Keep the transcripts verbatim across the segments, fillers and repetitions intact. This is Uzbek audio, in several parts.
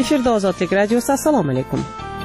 Efirda Ozodlik radiosi. Assalomu alaykum.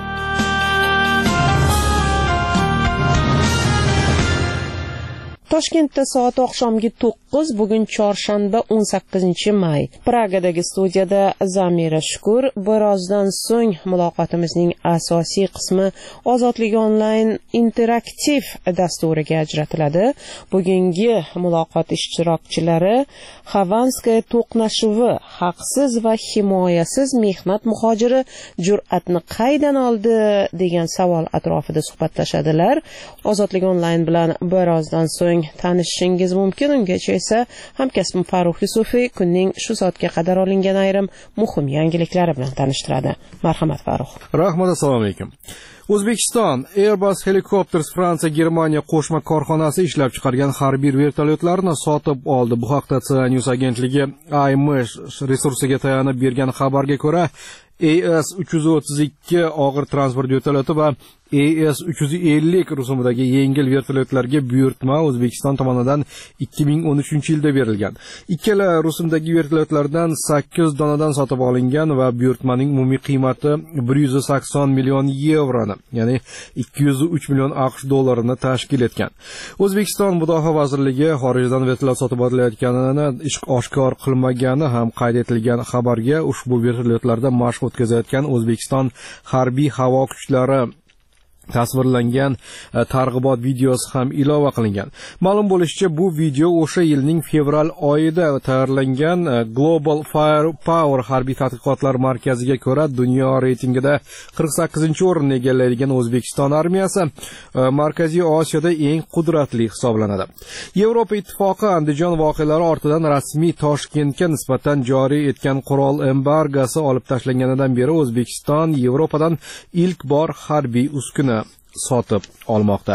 Toshkentda soat oqshomgi to'qqiz, bugun chorshanba o'n sakkizinchi may. Pragadagi studiyada Zamira Shukur. Birozdan so'ng muloqotimizning asosiy qismi Ozodlik onlayn interaktiv dasturiga ajratiladi. Bugungi muloqot ishtirokchilari Xavanskaya to'qnashuvi, haqsiz va himoyasiz mehnat muhojiri jur'atni qaydan oldi degan savol atrofida suhbatlashadilar. Ozodlik onlayn bilan birozdan so'ng tanishishingiz mumkin. Ungacha esa hamkasbim Farruh Yusufiy kunning shu soatga qadar olingan ayrim muhim yangiliklari bilan tanishtiradi. Marhamat Farruh. Rahmat, assalomu alaykum. O'zbekiston Airbus Helicopters Fransiya Germaniya qo'shma korxonasi ishlab chiqargan harbiy vertolyotlarni sotib oldi. Bu haqda C News agentligi I M E resursiga tayanib bergan xabarga ko'ra, A S uch yuz o'ttiz ikki og'ir transport vertolyoti va A S uch yuz ellik rusumidagi yengil vertolyotlarga buyurtma O'zbekiston tomonidan ikki ming o'n uchinchi yilda berilgan. Ikkala rusumdagi vertolyotlardan sakkiz donadan sotib olingan va buyurtmaning umumiy qiymati bir yuz sakson million yevroni, ya'ni ikki yuz uch million AQSh dollarini tashkil etgan. O'zbekiston Mudofaa vazirligi xorijdan vertolyot sotib olayotganini oshkor qilmagani ham qayd etilgan xabarga ushbu vertolyotlarda mashq o'tkazayotgan O'zbekiston harbiy havo kuchlari tasvirlangan targ'ibot videosi ham ilova qilingan. Ma'lum bo'lishicha, bu video o'sha yilning fevral oyida tayyorlangan Global Firepower harbiy tadqiqotlar markaziga ko'ra dunyo reytingida qirq sakkizinchi o'rinni egallaydigan O'zbekiston armiyasi Markaziy Osiyoda eng qudratli hisoblanadi. Yevropa Ittifoqi Andijon voqealari ortidan rasmiy Toshkentga nisbatan joriy etgan qurol embargosi olib tashlanganidan beri O'zbekiston Yevropadan ilk bor harbiy uskuna sotib olmoqda.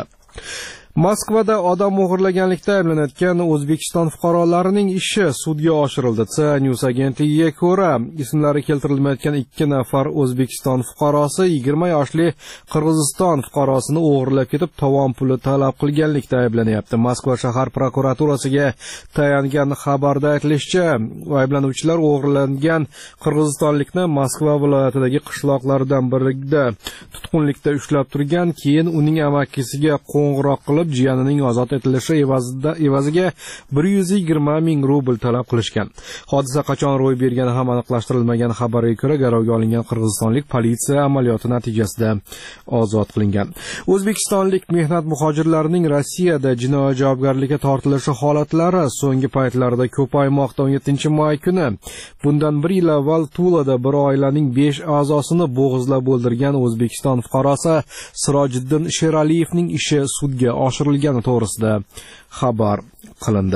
Moskvada odam o'g'irlaganlikda ayblanayotgan O'zbekiston fuqarolarining ishi sudga oshirildi. C News agentligiga ko'ra, ismlari keltirilmayotgan ikki nafar O'zbekiston fuqarosi yigirma yoshli Qirg'iziston fuqarosini o'g'irlab ketib, tovon puli talab qilganlikda ayblanyapti. Moskva shahar prokuraturasiga tayangan xabarda aytilishicha, ayblanuvchilar o'g'irlangan qirg'izistonlikni Moskva viloyatidagi qishloqlardan birida tutqunlikda ushlab turgan, keyin uning amakisiga qo'ng'iroq qilib jiyanining ozod etilishi evazida evaziga bir yuz yigirma ming rubl talab qilishgan. Hodisa qachon ro'y bergani ham aniqlashtirilmagan. Xabarga ko'ra, garovga olingan qirg'izistonlik politsiya amaliyoti natijasida ozod qilingan. O'zbekistonlik mehnat muhojirlarining Rossiyada jinoiy javobgarlikka tortilishi holatlari so'nggi paytlarda ko'paymoqda. o'n yettinchi may kuni bundan bir yil avval Tulada bir oilaning besh a'zosini bo'g'izlab o'ldirgan O'zbekiston fuqarosi Sirojiddin Sheraliyevning ishi sudga oshirilgani to'g'risida xabar qilindi.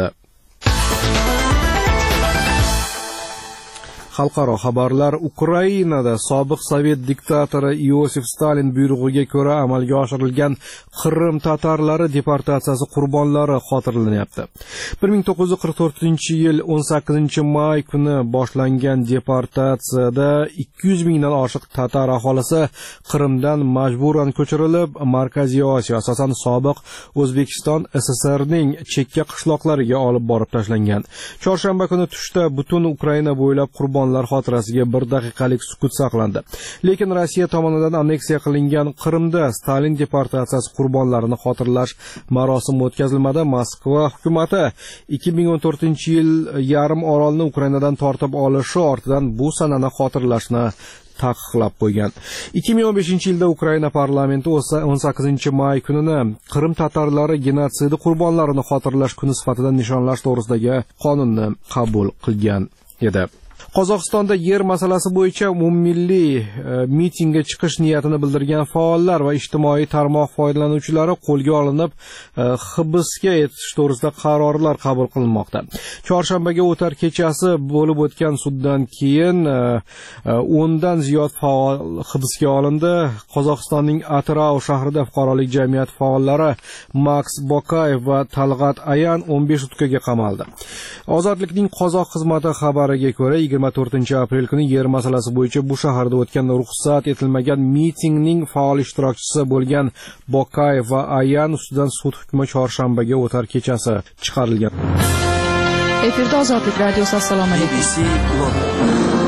Xalqaro xabarlar. Ukrainada sobiq sovet diktatori Iosif Stalin buyrug'iga ko'ra amalga oshirilgan Qrim tatarlari deportatsiyasi qurbonlari xotirlanyapti. bir ming to'qqiz yuz qirq to'rtinchi yil o'n sakkizinchi may kuni boshlangan deportatsiyada ikki yuz mingdan oshiq tatar aholisi Qrimdan majburan ko'chirilib, Markaziy Osiyo, asosan sobiq O'zbekiston S S Rning chekka qishloqlariga olib borib tashlangan. Chorshanba kuni tushda butun Ukraina bo'ylab qurbon xotirasiga bir daqiqalik sukut saqlandi. Lekin Rossiya tomonidan anneksiya qilingan Qrimda Stalin deportatsiyasi qurbonlarini xotirlash marosimi o'tkazilmadi. Moskva hukumati ikki ming o'n to'rtinchi yil yarim orolni Ukrainadan tortib olishi ortidan bu sanani xotirlashni taqiqlab qo'ygan. ikki ming o'n beshinchi yilda Ukraina parlamenti o'n sakkizinchi may kunini Qrim tatarlari genotsidi qurbonlarini xotirlash kuni sifatida nishonlash to'g'risidagi qonunni qabul qilgan edi. Qozog'istonda yer masalasi bo'yicha umummilliy e, mitingga chiqish niyatini bildirgan faollar va ijtimoiy tarmoq foydalanuvchilari qo'lga olinib, e, hibsga etish to'g'risida qarorlar qabul qilinmoqda. Chorshanbaga o'tar kechasi bo'lib o'tgan suddan keyin o'ndan e, e, ziyod faol hibsga olindi. Qozog'istonning Atrau shahrida fuqarolik jamiyati faollari Max Bokayev va Talg'at Ayan o'n besh sutkaga qamaldi. Ozodlikning qozoq xizmati xabariga ko'ra, yigirma to'rtinchi aprel kuni yer masalasi bo'yicha bu shaharda o'tgan ruxsat etilmagan mitingning faol ishtirokchisi bo'lgan Bokayev va Ayan ustidan sud hukmi chorshanbaga o'tar kechasi chiqarilgan. Efirda Ozodlik radiosi. Assalomu alaykum.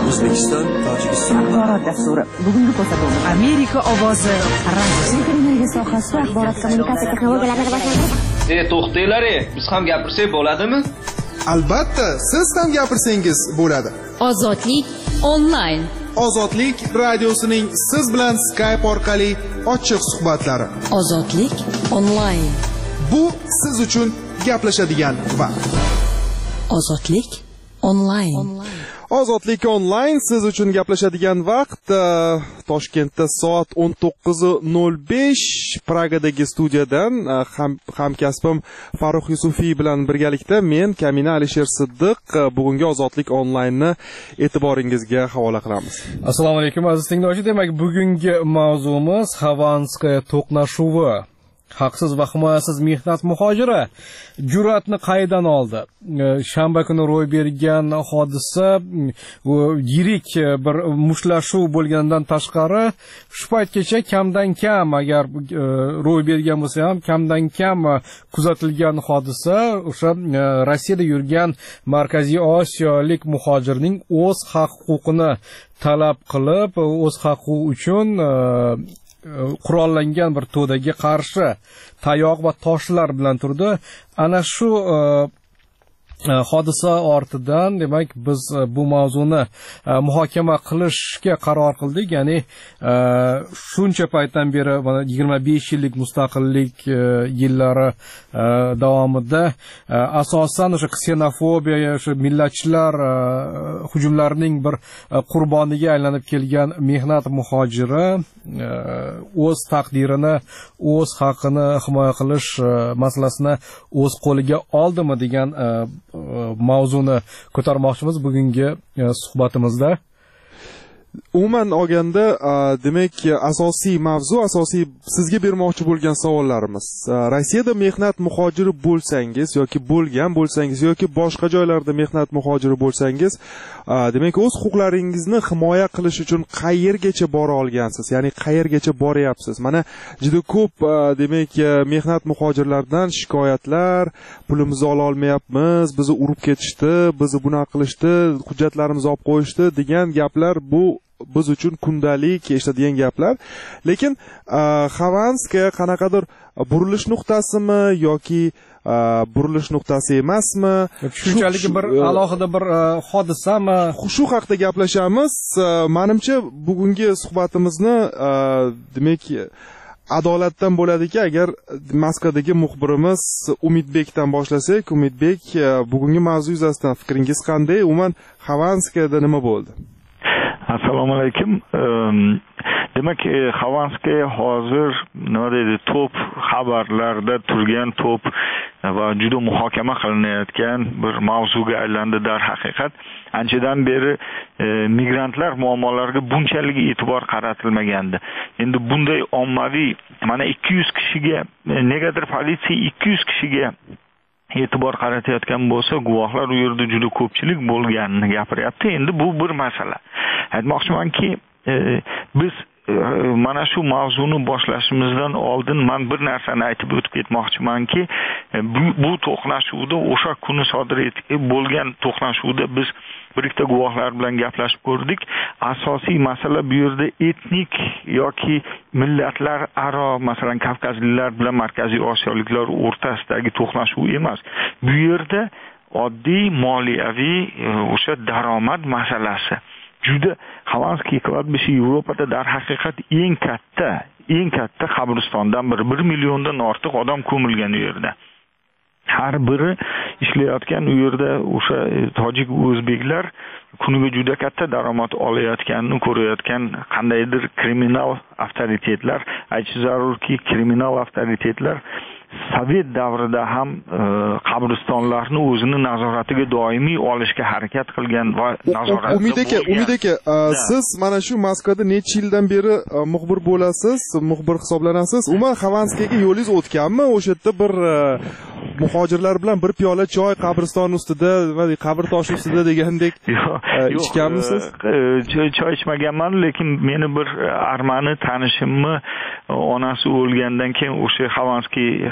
O'zbekiston, Tojikiston. Axborot dasturi. Bugungi ko'rsatuvimiz Amerika ovozi radiosi. Televiziya sohasida axborot kommunikatsiya texnologiyalarini rivojlantirish. E, to'xtanglar, biz ham gapirsak bo'ladimi? Albatta, siz ham gapirsangiz bo'ladi. Ozodlik onlayn. Ozodlik radiosining siz bilan Skype orqali ochiq suhbatlari. Ozodlik onlayn. Bu siz uchun gaplashadigan vaqt. Ozodlik onlayn. Ozodlik onlayn siz uchun gaplashadigan vaqt. Toshkentda soat o'n to'qqiz nol besh, Pragadagi studiyadan ham hamkasbim Farruh Yusufiy bilan birgalikda men Kamina Alisher Siddiq bugungi Ozodlik onlaynni e'tiboringizga havola qilamiz. Assalomu alaykum aziz tinglovchi. Demak, bugungi mavzumiz Xovanskaya to'qnashuvi. Haqsiz va himoyasiz mehnat muhojiri jur'atni qaydan oldi? Shanba kuni ro'y bergan hodisa yirik bir mushtlashuv bo'lgandan tashqari shu paytgacha kamdan kam, agar ro'y bergan bo'lsa ham kamdan kam kuzatilgan hodisa o'sha Rossiyada yurgan Markaziy Osiyolik muhojirning o'z haq-huquqini talab qilib, o'z haqqi uchun qurollangan bir to'daga qarshi tayoq va toshlar bilan turdi. Ana shu hodisa ortidan demak biz bu mavzuni muhokama qilishga qaror qildik. Ya'ni shuncha paytdan beri mana yigirma besh yillik mustaqillik yillari davomida asosan o'sha ksenofobiya, o'sha millatchilar hujumlarining bir qurboniga aylanib kelgan mehnat muhojiri o'z taqdirini, o'z haqqini himoya qilish masalasini o'z qo'liga oldimi degan mavzuni ko'tarmoqchimiz bugungi suhbatimizda. Umuman olganda, demak, asosiy mavzu, asosiy sizga bermoqchi bo'lgan savollarimiz. Rossiyada mehnat muhojiri bo'lsangiz yoki bo'lgan bo'lsangiz yoki boshqa joylarda mehnat muhojiri bo'lsangiz, demak, o'z huquqlaringizni himoya qilish uchun qayergacha bora olgansiz? Ya'ni qayergacha boryapsiz? Mana juda ko'p, demak, mehnat muhojirlardan shikoyatlar, pulimizni ola olmayapmiz, bizni urib ketishdi, bizni bunaqa qilishdi, hujjatlarimizni olib qo'yishdi degan gaplar bu biz uchun kundalik eshitadigan gaplar. Lekin Xovanskaya qanaqadir burilish nuqtasimi yoki burilish nuqtasi emasmi? Shunchalik bir alohida bir hodisami? Shu haqida gaplashamiz. Menimcha bugungi suhbatimizni demak adolatdan bo'ladiki, agar Moskvadagi muxbirimiz Umidbekdan boshlasak. Umidbek, bugungi mavzu yuzasidan fikringiz qanday? Umuman Xovanskayada nima bo'ldi? Assalomu alaykum. Demak, Xovanskaya hozir nima deydi, to'p xabarlarda turgan to'p va juda muhokama qilinayotgan bir mavzuga aylandi. Dar haqiqat, anchadan beri migrantlar muammolariga bunchalik e'tibor qaratilmagandi. Endi bunday ommaviy, mana ikki yuz kishiga, negadir politsiya ikki yuz kishiga e'tibor qaratayotgan bo'lsa, guvohlar u yerda juda ko'pchilik bo'lganini gapiryapti. Endi bu bir masala. Aytmoqchimanki, biz mana shu mavzuni boshlashimizdan oldin men bir narsani aytib o'tib ketmoqchimanki, bu, bu to'qnashuvda o'sha kuni sodir bo'lgan to'qnashuvda biz bir ikkita guvohlar bilan gaplashib ko'rdik. Asosiy masala bu yerda etnik yoki millatlar aro, masalan, Kavkazliklar bilan Markaziy Osiyoliklar o'rtasidagi to'qnashuv emas. Bu yerda oddiy moliyaviy o'sha daromad masalasi. Juda Xovanskiy kladbishi Yevropada dar haqiqat eng katta, eng katta qabristondan biri, bir milliondan ortiq odam ko'milgan u yerda. Har biri ishlayotgan u yerda o'sha tojik o'zbeklar kuniga juda katta daromad olayotganini ko'rayotgan qandaydir kriminal avtoritetlar, aytish zarurki, kriminal avtoritetlar Sovet davrida ham qabristonlarni o'zini nazoratiga doimiy olishga harakat qilgan va nazoratda Umid aka, Umid aka, siz mana shu Moskvada necha yildan beri muxbir bo'lasiz, muxbir hisoblanasiz. Umuman Xovanskayga yo'lingiz o'tganmi? O'sha yerda bir muhojirlar bilan bir piyola choy qabriston ustida va qabr toshi ustida degandek ichganmisiz? Choy ichmaganman, lekin meni bir armani tanishimni onasi o'lgandan keyin o'sha Xovanskiy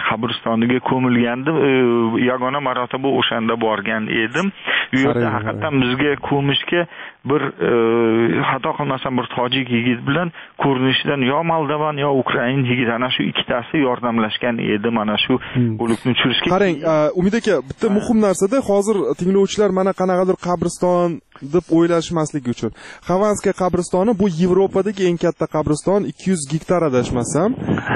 qabristoniga ko'milgandi. Yagona marotaba o'shanda borgan edim. U yerda haqiqatan bizga ko'mishga bir xato qilmasam bir tojik yigit bilan ko'rinishidan yo Moldovan yo Ukrain yigit ana shu ikkitasi yordamlashgan edi mana shu o'likni tushirishga. Qarang, Umid aka, bitta muhim narsada hozir tinglovchilar mana qanaqadir qabriston deb o'ylashmasligi uchun. Xavanskiy qabristoni bu Yevropadagi eng katta qabriston, ikki yuz gektar adashmasam,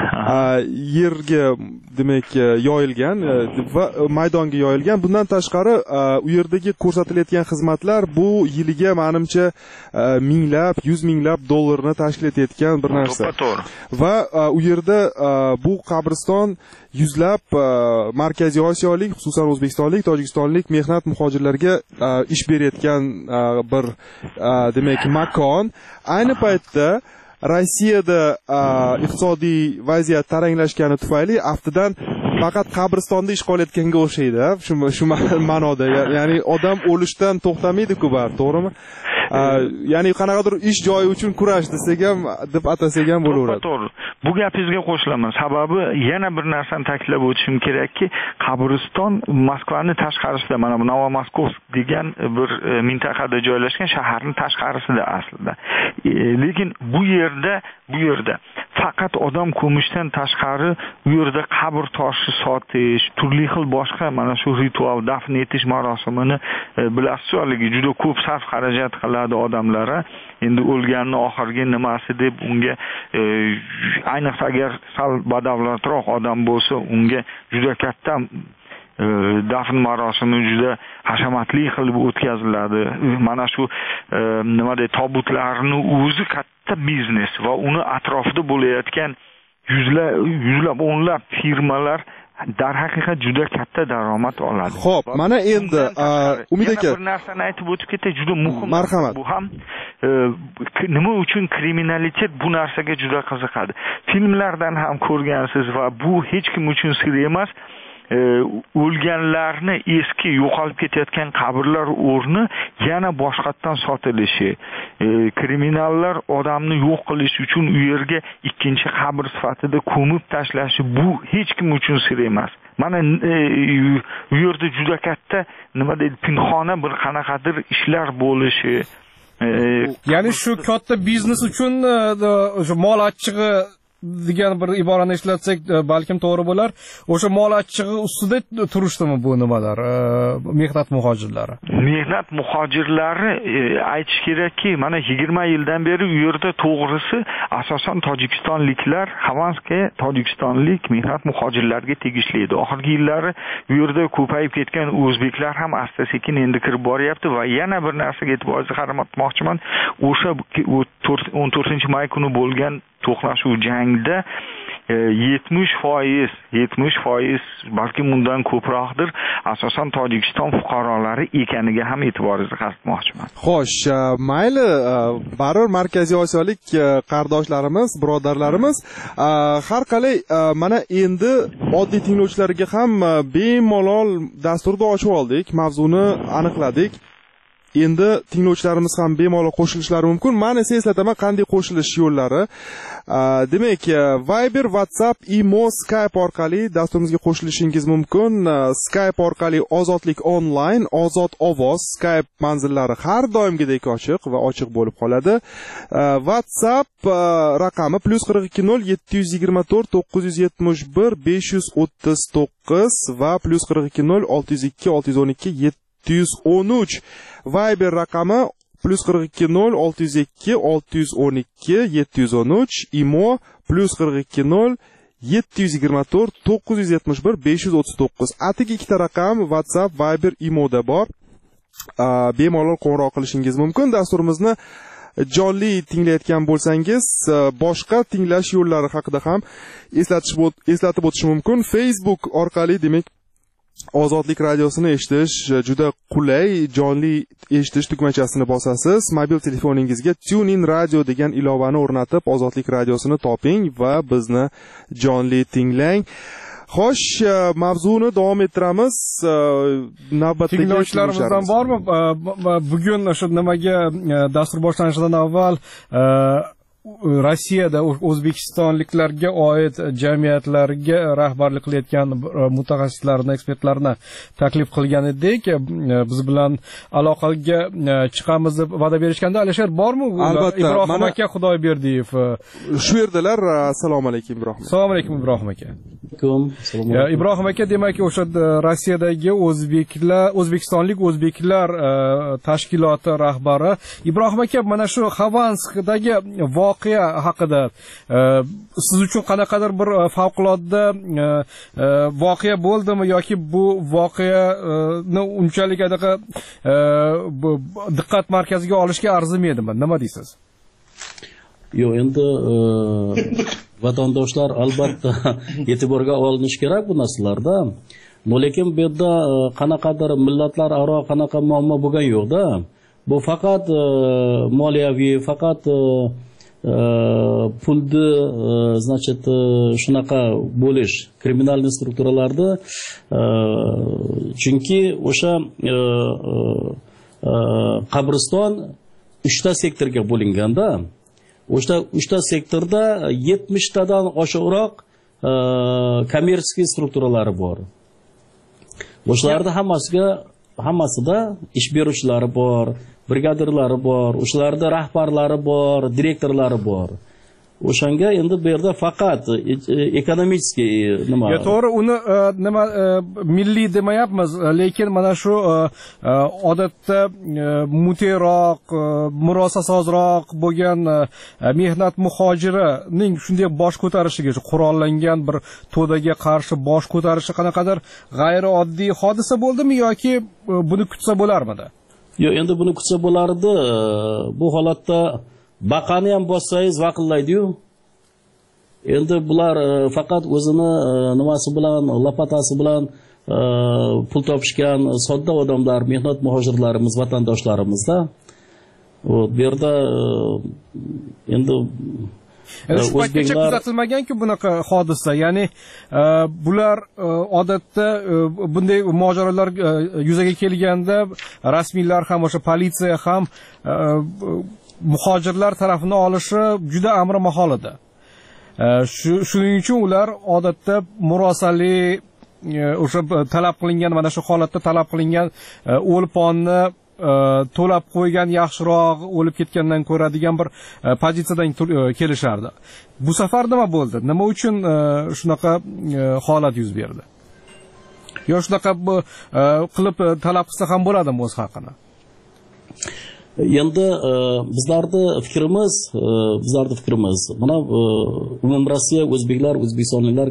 yerga demak yoyilgan va maydonga yoyilgan. Bundan tashqari u yerdagi ko'rsatilayotgan xizmatlar bu yiliga menimcha minglab, yuz minglab dollarni tashkil etayotgan bir narsa. Va u yerda bu qabriston yuzlab Markaziy Osiyolik, xususan O'zbekistonlik, Tojikistonlik mehnat muhojirlarga ish berayotgan bir demak makon. Ayni paytda Rossiyada iqtisodiy vaziyat taranglashgani tufayli aftidan faqat qabristonda ish qilayotganga o'xshaydi, shu shu ma'noda. Ya'ni odam o'lishdan to'xtamaydi-ku bar, to'g'rimi? Ya'ni qanaqadir ish joyi uchun kurash desak ham, deb atasak ham bo'laveradi. To'g'ri. Bu gapingizga qo'shilaman. Sababi yana bir narsani ta'kidlab o'tishim kerakki, qabriston Moskvaning tashqarisida, mana bu Novomoskovsk degan bir mintaqada joylashgan shaharning tashqarisida aslida. Lekin bu yerda, bu yerda faqat odam ko'mishdan tashqari u yerda qabr toshi sotish, turli xil boshqa mana shu ritual dafn etish marosimini bilasiz, haligi juda ko'p sarf xarajat qiladi odamlar. Endi o'lganning oxirgi nimasi deb unga ayniqsa agar sal badavlatroq odam bo'lsa, unga juda katta dafn marosimi juda hashamatli qilib o'tkaziladi. Mana shu nima deydi, tobutlarning o'zi katta biznes va uni atrofida bo'layotgan yuzlab, yuzlab, o'nlab firmalar darhaqiqat juda katta daromad oladi. Xo'p, mana endi Umid aka bir narsani aytib o'tib ketay, juda muhim. Marhamat. Bu ham nima uchun kriminalitet bu narsaga juda qiziqadi. Filmlardan ham ko'rgansiz va bu hech kim uchun sir emas. O'lganlarni eski yo'qolib ketayotgan qabrlar o'rni yana boshqatdan sotilishi, kriminallar odamni yo'q qilish uchun u yerga ikkinchi qabr sifatida ko'mib tashlashi bu hech kim uchun sir emas. Mana u yerda juda katta nima deydi, pinxona bir qanaqadir ishlar bo'lishi. Ya'ni shu katta biznes uchun o'sha mol achchig'i degan bir iborani ishlatsak balkim to'g'ri bo'lar. O'sha mol achchig'i ustida turishdimi bu nimalar, mehnat muhojirlari? Mehnat muhojirlari aytish kerakki, mana yigirma yildan beri u yerda to'g'risi asosan tojikistonliklar, Xavanskiy tojikistonlik mehnat muhojirlarga tegishli edi. Oxirgi yillari u yerda ko'payib ketgan o'zbeklar ham asta-sekin endi kirib boryapti va yana bir narsaga e'tiboringizni qaratmoqchiman. O'sha o'n to'rtinchi may kuni bo'lgan to'qnashuv jangda yetmish foiz, yetmish foiz balki bundan ko'proqdir, asosan Tojikiston fuqarolari ekaniga ham e'tiboringizni qaratmoqchiman. Xo'sh, mayli, baribir Markaziy Osiyolik qardoshlarimiz, birodarlarimiz, har qalay mana endi oddiy tinglovchilarga ham bemalol dasturni ochib oldik, mavzuni aniqladik. Endi tinglovchilarimiz ham bemalol qo'shilishlari mumkin. Men esa eslataman qanday qo'shilish yo'llari. Demak, Viber, WhatsApp, Imo, Skype orqali dasturimizga qo'shilishingiz mumkin. Skype orqali Ozodlik online, Ozod ovoz Skype manzillari har doimgidek ochiq va ochiq bo'lib qoladi. WhatsApp raqami plus qirq ikki nol yetti yuz yigirma to'rt to'qqiz yuz yetmish bir besh yuz o'ttiz to'qqiz va plus qirq ikki nol olti yuz ikki olti yuz o'n ikki yetti yuz o'n uch. Viber raqami plus qirq ikki nol olti yuz ikki olti yuz o'n ikki yetti yuz o'n uch. Imo plus qirq ikki nol yetti yuz yigirma to'rt to'qqiz yuz yetmish bir besh yuz o'ttiz to'qqiz. Atigi ikkita raqam WhatsApp, Viber, Imoda bor. Bemalol qo'ng'iroq qilishingiz mumkin. Dasturimizni jonli tinglayotgan bo'lsangiz, boshqa tinglash yo'llari haqida ham eslatish eslatib o'tish mumkin. Facebook orqali, demak, Ozodlik radiosini eshitish juda qulay. Jonli eshitish tugmachasini bosasiz. Mobil telefoningizga TuneIn Radio degan ilovani o'rnatib, Ozodlik radiosini toping va bizni jonli tinglang. Xo'sh, mavzuni davom ettiramiz. Navbatdagi tinglovchilarimizdan bormi? Bugun o'sha nimaga dastur boshlanishidan avval Rossiyada O'zbekistonliklarga oid jamiyatlarga rahbarlik qilayotgan mutaxassislarni, ekspertlarni taklif qilgan edik. Biz bilan aloqaga chiqamiz deb va'da berishganda, Alisher bormi? Albatta. Ibrohim aka Xudoyberdiyev. Shu yerdalar. Assalomu alaykum Ibrohim. Assalomu alaykum Ibrohim aka. Ibrohim aka, demak, o'sha Rossiyadagi o'zbeklar, O'zbekistonlik o'zbeklar tashkiloti rahbari. Ibrohim aka, mana shu Xavanskdagi voqea haqida siz uchun qanaqadir bir favqulodda voqea bo'ldimi yoki bu voqeani unchalik adaqa diqqat markaziga olishga arzimaydimi? Nima deysiz? Yo'q, endi vatandoshlar albatta e'tiborga olinish kerak bu narsalarda. Lekin bu yerda qanaqadir millatlararo qanaqa muammo bo'lgan yo'q-da. Bu faqat moliyaviy, faqat pulni, значит, shunaqa bo'lish kriminalniy strukturalarda, chunki o'sha qabriston uchta sektorga bo'linganda, o'sha uchta sektorda yetmish tadan oshiqroq kommersiy strukturalari bor. O'shalarda hammasiga hammasida ish beruvchilari bor, brigadirlari bor, o'shalarda rahbarlari bor, direktorlari bor. O'shanga endi bu yerda faqat ekonomik nima? Ya to'g'ri, uni nima milliy demayapmiz, lekin mana shu odatda muteroq, murosasozroq bo'lgan mehnat muhojirining shunday bosh ko'tarishiga, qurollangan bir to'daga qarshi bosh ko'tarishi qanaqadir g'ayrioddiy hodisa bo'ldimi yoki buni kutsa bo'larmidi? Yo'q, endi buni kutsa bo'lardi. Bu holatda baqani ham bossangiz vaqillaydi-yu. Endi bular faqat o'zini nimasi bilan, lapatasi bilan pul topishgan sodda odamlar, mehnat muhojirlarimiz, vatandoshlarimiz-da. Bu yerda endi shu paytgacha kuzatilmagan-ku bunaqa hodisa. Ya'ni bular odatda bunday mojarolar yuzaga kelganda rasmiylar ham, o'sha politsiya ham muhojirlar tarafini olishi juda amri mahol edi. Shuning uchun ular odatda murosali, o'sha talab qilingan, mana shu holatda talab qilingan o'lponni to'lab qo'ygan yaxshiroq, o'lib ketgandan ko'ra degan bir pozitsiyadan kelishardi. Bu safar nima bo'ldi? Nima uchun shunaqa holat yuz berdi? Yo shunaqa qilib talab qilsa ham bo'ladimi o'z haqini? Endi bizlarning fikrimiz, bizlarning fikrimiz, mana umum Rossiya o'zbeklar, o'zbekistonliklar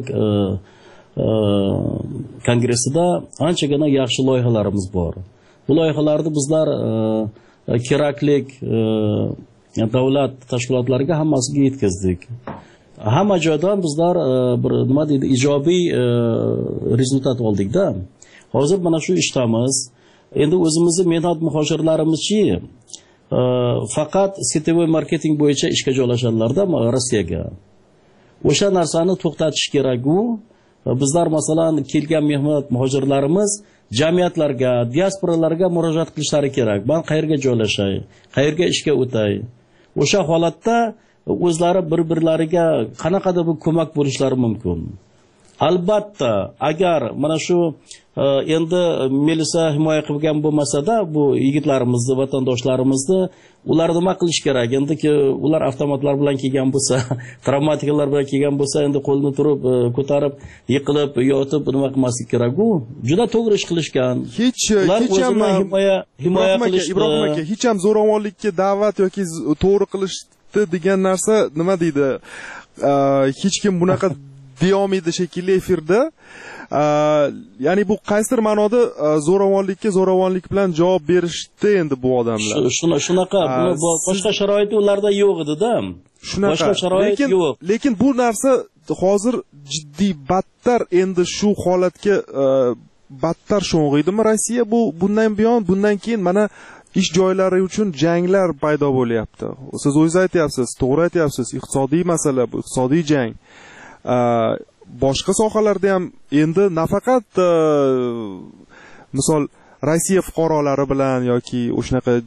kongressida anchagina yaxshi loyihalarimiz bor. Bu loyihalarni bizlar keraklik davlat tashkilotlariga hammasiga yetkazdik. Hamma joydan bizlar bir nima deydi, ijobiy rezultat oldik-da. Hozir mana shu ishdamiz. Endi o'zimizning mehnat muhojirlarimiz-chi faqat sitvoy marketing bo'yicha ishga joylashadilar-da Rossiyaga. O'sha narsani to'xtatish kerak-u. Bizlar masalan kelgan mehnat muhojirlarimiz jamiyatlarga, diasporalarga murojaat qilishlari kerak. Men qayerga joylashay, qayerga ishga o'tay. O'sha holatda o'zlari bir-birlariga qanaqadir bir ko'mak bo'lishlari mumkin. Albatta, agar mana shu endi milisa himoya qilgan bo'lmasa-da, bu yigitlarimizni, vatandoshlarimizni ular nima qilish kerak? Endi ular avtomatlar bilan kelgan bo'lsa, travmatikalar bilan kelgan bo'lsa, endi qo'lni turib, ko'tarib, yiqilib, yotib nima qilmaslik kerak-ku. Juda to'g'ri ish qilishgan. Hech hech ham himoya himoya qilish, Ibrohim aka, hech ham zo'ravonlikka da'vat yoki to'g'ri qilishdi degan narsa nima deydi? Hech kim bunaqa deyolmaydi shekilli efirda. Ya'ni bu qaysidir ma'noda zo'ravonlikka zo'ravonlik bilan javob berishdi endi bu odamlar. Shuna shunaqa, boshqa sharoit ularda yo'q edi-da. Boshqa sharoit yo'q. Lekin bu narsa hozir jiddiy battar endi shu holatga battar sho'ng'aydimi Rossiya? Bu bundan buyon, bundan keyin mana ish joylari uchun janglar paydo bo'lyapti. Siz o'zingiz aytyapsiz, to'g'ri aytyapsiz, iqtisodiy masala bu, iqtisodiy jang. Boshqa sohalarda ham endi nafaqat misol Rossiya fuqarolari bilan yoki o'shanaqa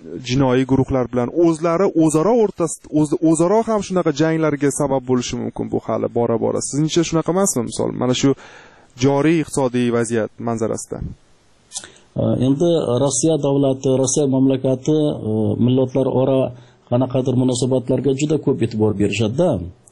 jinoiy guruhlar bilan o'zlari o'zaro o'rtasida o'zaro ham shunaqa janglarga sabab bo'lishi mumkin bu hali bora bora. Sizningcha shunaqa emasmi, misol mana shu joriy iqtisodiy vaziyat manzarasida? Endi Rossiya davlati, Rossiya mamlakati millatlar ora qanaqadir munosabatlarga juda ko'p e'tibor berishadi-da.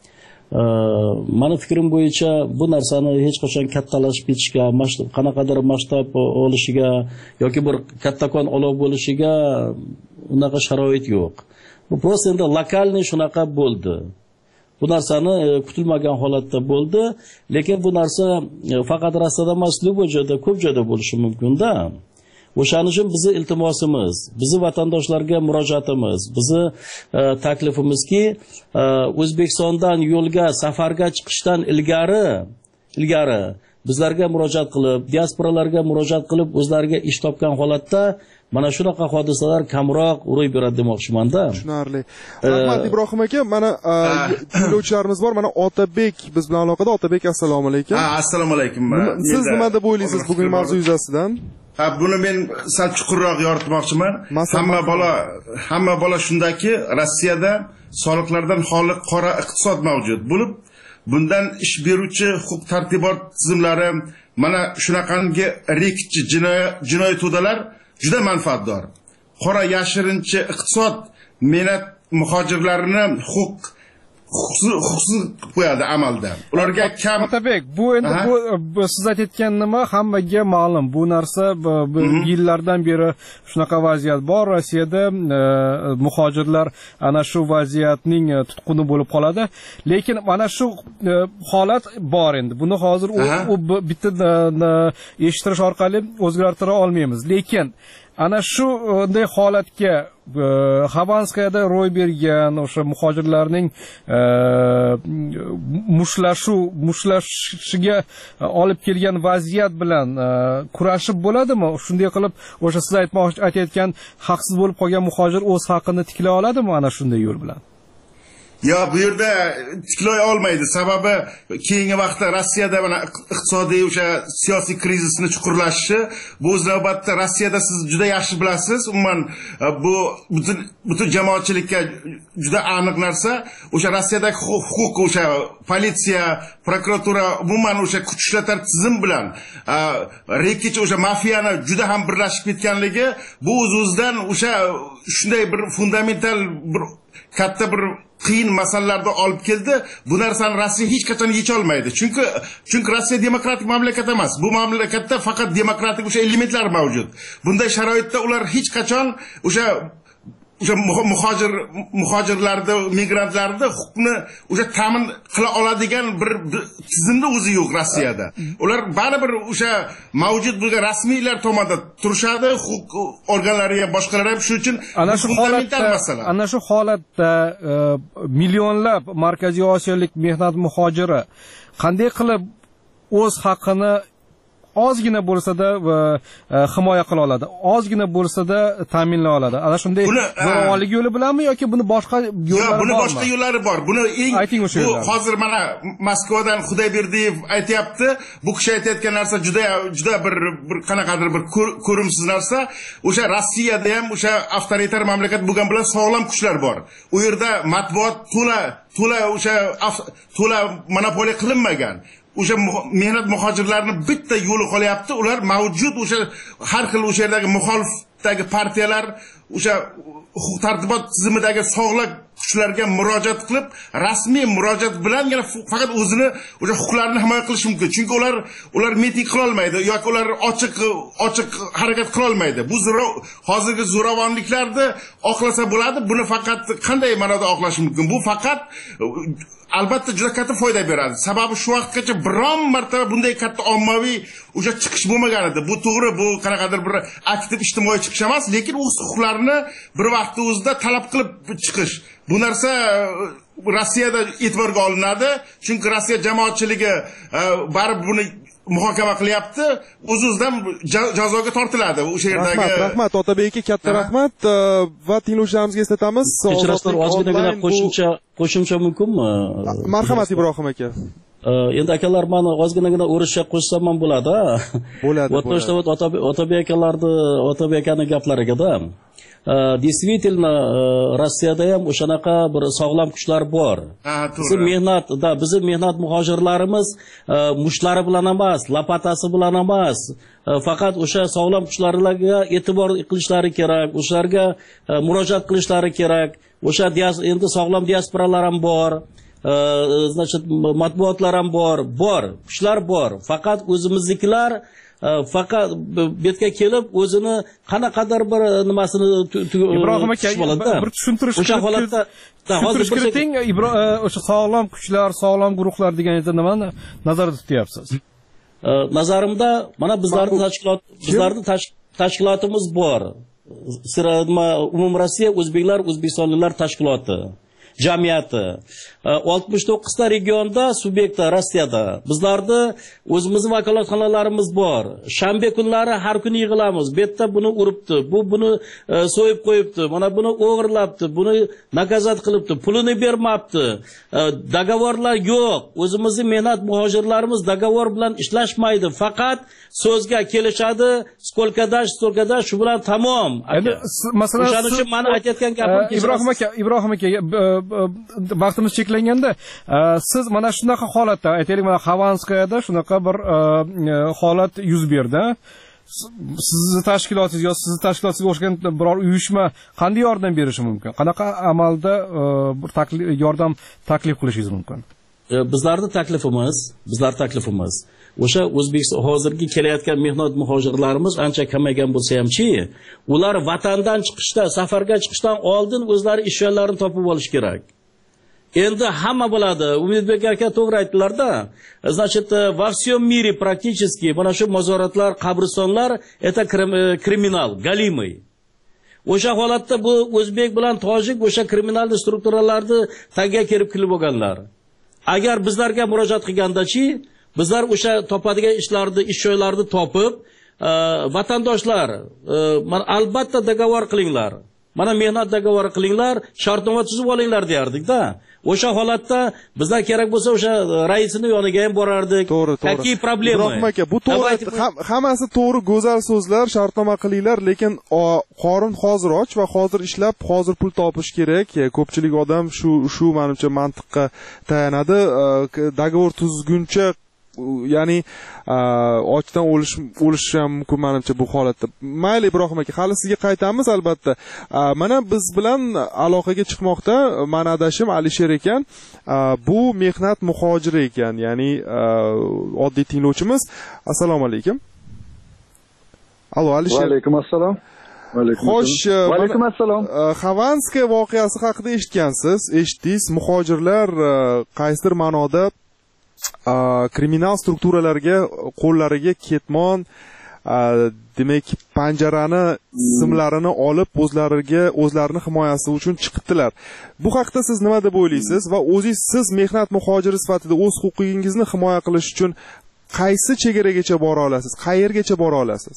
Mani fikrim bo'yicha bu narsani hech qachon kattalashib ketishga, qanaqadir masshtab olishiga yoki bir kattakon olov bo'lishiga unaqa sharoit yo'q. Bu prosta endi lokalniy shunaqa bo'ldi. Bu narsani kutilmagan holatda bo'ldi, lekin bu narsa faqat Rossiyada emas, любой joyda, ko'p joyda bo'lishi mumkin-da. O'shaning uchun bizning iltimosimiz, bizning vatandoshlarga murojaatimiz, bizning taklifimizki, O'zbekistondan yo'lga, safarga chiqishdan ilgari, ilgari bizlarga murojaat qilib, diasporalarga murojaat qilib, o'zlariga ish topgan holatda mana shunaqa hodisalar kamroq ro'y beradi demoqchiman-da. Tushunarli. Rahmat Ibrohim aka, mana yo'lovchilarimiz bor. Mana Otabek biz bilan aloqada. Otabek, assalomu alaykum. Ha, assalomu alaykum. Siz nima deb o'ylaysiz bugun mavzu yuzasidan? Ha, buni men sal chuqurroq yoritmoqchiman. Hamma bola, hamma bola shundaki, Rossiyada soliqlardan xoli qora iqtisod mavjud bo'lib, bundan ish beruvchi huquq tartibot tizimlari mana shunaqangi rekchi jinoiy to'dalar juda manfaatdor. Qora yashirinchi iqtisod mehnat muhojirlarini huquq huquqsiz qo'yadi amalda. Ularga kam Otabek, bu endi bu siz aytayotgan nima hammaga ma'lum. Bu narsa yillardan beri shunaqa vaziyat bor. Rossiyada muhojirlar ana shu vaziyatning tutquni bo'lib qoladi. Lekin mana shu holat bor endi. Buni hozir u bitta eshittirish orqali o'zgartira olmaymiz. Lekin ana shu bunday holatga Xabanskayada ro'y bergan o'sha muhojirlarning muslashuv muslashishiga olib kelgan vaziyat bilan kurashib bo'ladimi? Shunday qilib o'sha siz aytmoqchi aytayotgan haqsiz bo'lib qolgan muhojir o'z haqini tiklay oladimi ana shunday yo'l bilan? Ya bu yerda tiklay olmaydi. Sababi keyingi vaqtda Rossiyada mana iqtisodiy o'sha siyosiy krizisni chuqurlashishi, bu o'z navbatda Rossiyada siz juda yaxshi bilasiz, umuman bu butun butun jamoatchilikka juda aniq narsa, o'sha Rossiyadagi huquq, o'sha politsiya, prokuratura, umuman o'sha kuch ishlatar tizim bilan rekich o'sha mafiyani juda ham birlashib ketganligi, bu o'z-o'zidan o'sha shunday bir fundamental bir katta bir qiyin masalalarda olib keldi. Bu narsani Rossiya hech qachon yecha olmaydi. Chunki chunki Rossiya demokratik mamlakat emas. Bu mamlakatda faqat demokratik o'sha elementlar mavjud. Bunday sharoitda ular hech qachon o'sha o'sha muhojir muhojirlarni, migrantlarni huquqni o'sha ta'min qila oladigan bir tizimni o'zi yo'q Rossiyada. Ular baribir o'sha mavjud bo'lgan rasmiylar tomonidan turishadi, huquq organlari ham boshqalar ham shu uchun ana shu holatda ana shu holatda millionlab Markaziy Osiyolik mehnat muhojiri qanday qilib o'z haqini ozgina bo'lsa-da himoya qila oladi, ozgina bo'lsa-da ta'minlay oladi. Ana shunday zo'ravonlik yo'li bilanmi yoki buni boshqa yo'llari bormi? Buni boshqa yo'llari bor. Buni eng bu hozir mana Moskvadan Xudoyberdiyev aytayapti. Bu kishi aytayotgan narsa juda juda bir bir qanaqadir bir ko'rimsiz narsa. O'sha Rossiyada ham o'sha avtoritar mamlakat bo'lgan bilan sog'lom kuchlar bor. U yerda matbuot to'la to'la o'sha to'la monopoliya qilinmagan. O'sha mehnat muhojirlarning bitta yo'li qolyapti. Ular mavjud o'sha har xil o'sha yerdagi muxolifdagi partiyalar o'sha huquq tartibot tizimidagi sog'liq kuchlarga murojaat qilib, rasmiy murojaat bilan yana faqat o'zini o'sha huquqlarini himoya qilish mumkin. Chunki ular ular miting qila olmaydi yoki ular ochiq ochiq harakat qila olmaydi. Bu hozirgi zo'ravonliklarni oqlasa bo'ladi. Buni faqat qanday ma'noda oqlash mumkin? Bu faqat albatta juda katta foyda beradi. Sababi shu vaqtgacha biron martaba bunday katta ommaviy o'sha chiqish bo'lmagan edi. Bu to'g'ri, bu qanaqadir bir aktiv ijtimoiy chiqish emas, lekin o'z huquqlarini bir vaqtda o'zida talab qilib chiqish. Bu narsa Rossiyada e'tiborga olinadi, chunki Rossiya jamoatchiligi baribir buni muhokama qilyapti, o'z-o'zidan jazoga tortiladi o'sha yerdagi. Rahmat, rahmat Otabek aka, katta rahmat va tinglovchilarimizga eslatamiz. Kechirasizlar, ozginagina qo'shimcha qo'shimcha mumkinmi? Marhamat Ibrohim aka. endi akalar meni ozginagina o'rischa qo'shsam ham bo'ladi. Bo'ladi. Bo'ladi. Otabek akalarni, Otabek akaning gaplariga-da. Действительно, Rossiyada ham o'shanaqa bir sog'lom kuchlar bor. Bizim mehnat, da, bizim mehnat muhojirlarimiz mushlari bilan emas, lapatasi bilan emas, faqat o'sha sog'lom kuchlarga e'tibor qilishlari kerak, o'shalarga murojaat qilishlari kerak. O'sha endi sog'lom diasporalar ham bor. Значит, matbuotlar ham bor, bor, kuchlar bor. Faqat o'zimiznikilar faqat betga kelib o'zini qanaqadir bir nimasini Ibrohim aka bir tushuntirish o'sha holatda hozir bir teng o'sha sog'lom kuchlar, sog'lom guruhlar deganingizda nimani nazarda tutyapsiz? Nazarimda mana bizlarning tashkilot bizlarning tashkilotimiz bor. Umumrossiya o'zbeklar, o'zbekistonliklar tashkiloti. Jamiyati oltmish to'qqiz ta regionda subyektda Rossiyada bizlarda o'zimizning vakolatxonalarimiz bor. Shanba kunlari har kuni yig'ilamiz. Bu yerda buni uribdi, bu buni so'yib qo'yibdi, mana buni o'g'irlabdi, buni nakazat qilibdi, pulini bermabdi. Dogovorlar yo'q. O'zimizning mehnat muhojirlarimiz dogovor bilan ishlashmaydi. Faqat so'zga kelishadi, skolkadash, skolkadash shu bilan tamom. Endi masalan, o'shaning uchun men aytayotgan gapim Ibrohim aka, Ibrohim aka vaqtimiz cheklanganda siz mana shunaqa holatda aytaylik, mana Xavanskayada shunaqa bir holat yuz berdi. Sizni tashkilotingiz yo sizni tashkilotingizga o'xshagan biror uyushma qanday yordam berishi mumkin? Qanaqa amalda bir taklif yordam taklif qilishingiz mumkin? Bizlarning taklifimiz, bizlar taklifimiz o'sha O'zbekiston hozirgi kelayotgan mehnat muhojirlarimiz ancha kamaygan bo'lsa hamchi, ular vatandan chiqishda, safarga chiqishdan oldin o'zlari ish yo'llarini topib olish kerak. Endi hamma bo'ladi. Umidbek aka to'g'ri aytdilar-da. Значит, во всем мире практически mana shu mozoratlar, qabristonlar это kriminal, galimый. O'sha holatda bu o'zbek bilan tojik o'sha kriminal strukturalarni tagiga kelib kelib bo'lganlar. Agar bizlarga murojaat qilganda-chi, bizlar o'sha topadigan ishlarni, ish joylarini topib, vatandoshlar, mana albatta dogovor qilinglar. Mana mehnat dogovori qilinglar, shartnoma tuzib olinglar derdik-da. O'sha holatda bizlar kerak bo'lsa o'sha raisini yoniga ham borardik. To'g'ri, to'g'ri. Taki problema. Ibrohim aka, bu to'g'ri, hammasi to'g'ri, go'zal so'zlar, shartnoma qilinglar, lekin qorin hozir och va hozir ishlab, hozir pul topish kerak. Ko'pchilik odam shu shu menimcha mantiqqa tayanadi. Dogovor tuzguncha ya'ni ochdan o'lish o'lish ham mumkin menimcha bu holatda. Mayli Ibrohim aka, hali sizga qaytamiz albatta. Mana biz bilan aloqaga chiqmoqda mani adashim Alisher ekan. Bu mehnat muhojiri ekan, ya'ni oddiy tinglovchimiz. Assalomu alaykum. Allo Alisher. Va alaykum assalom. Xo'sh, va alaykum assalom. Xavanskaya voqeasi haqida eshitgansiz, eshitdingiz. Muhojirlar qaysidir ma'noda kriminal strukturalarga qo'llariga ketmon, demak panjarani simlarini olib o'zlariga o'zlarini himoyasi uchun chiqibdilar. Bu haqda siz nima deb o'ylaysiz va o'zingiz siz mehnat muhojiri sifatida o'z huquqingizni himoya qilish uchun qaysi chegaragacha bora olasiz? Qayergacha bora olasiz?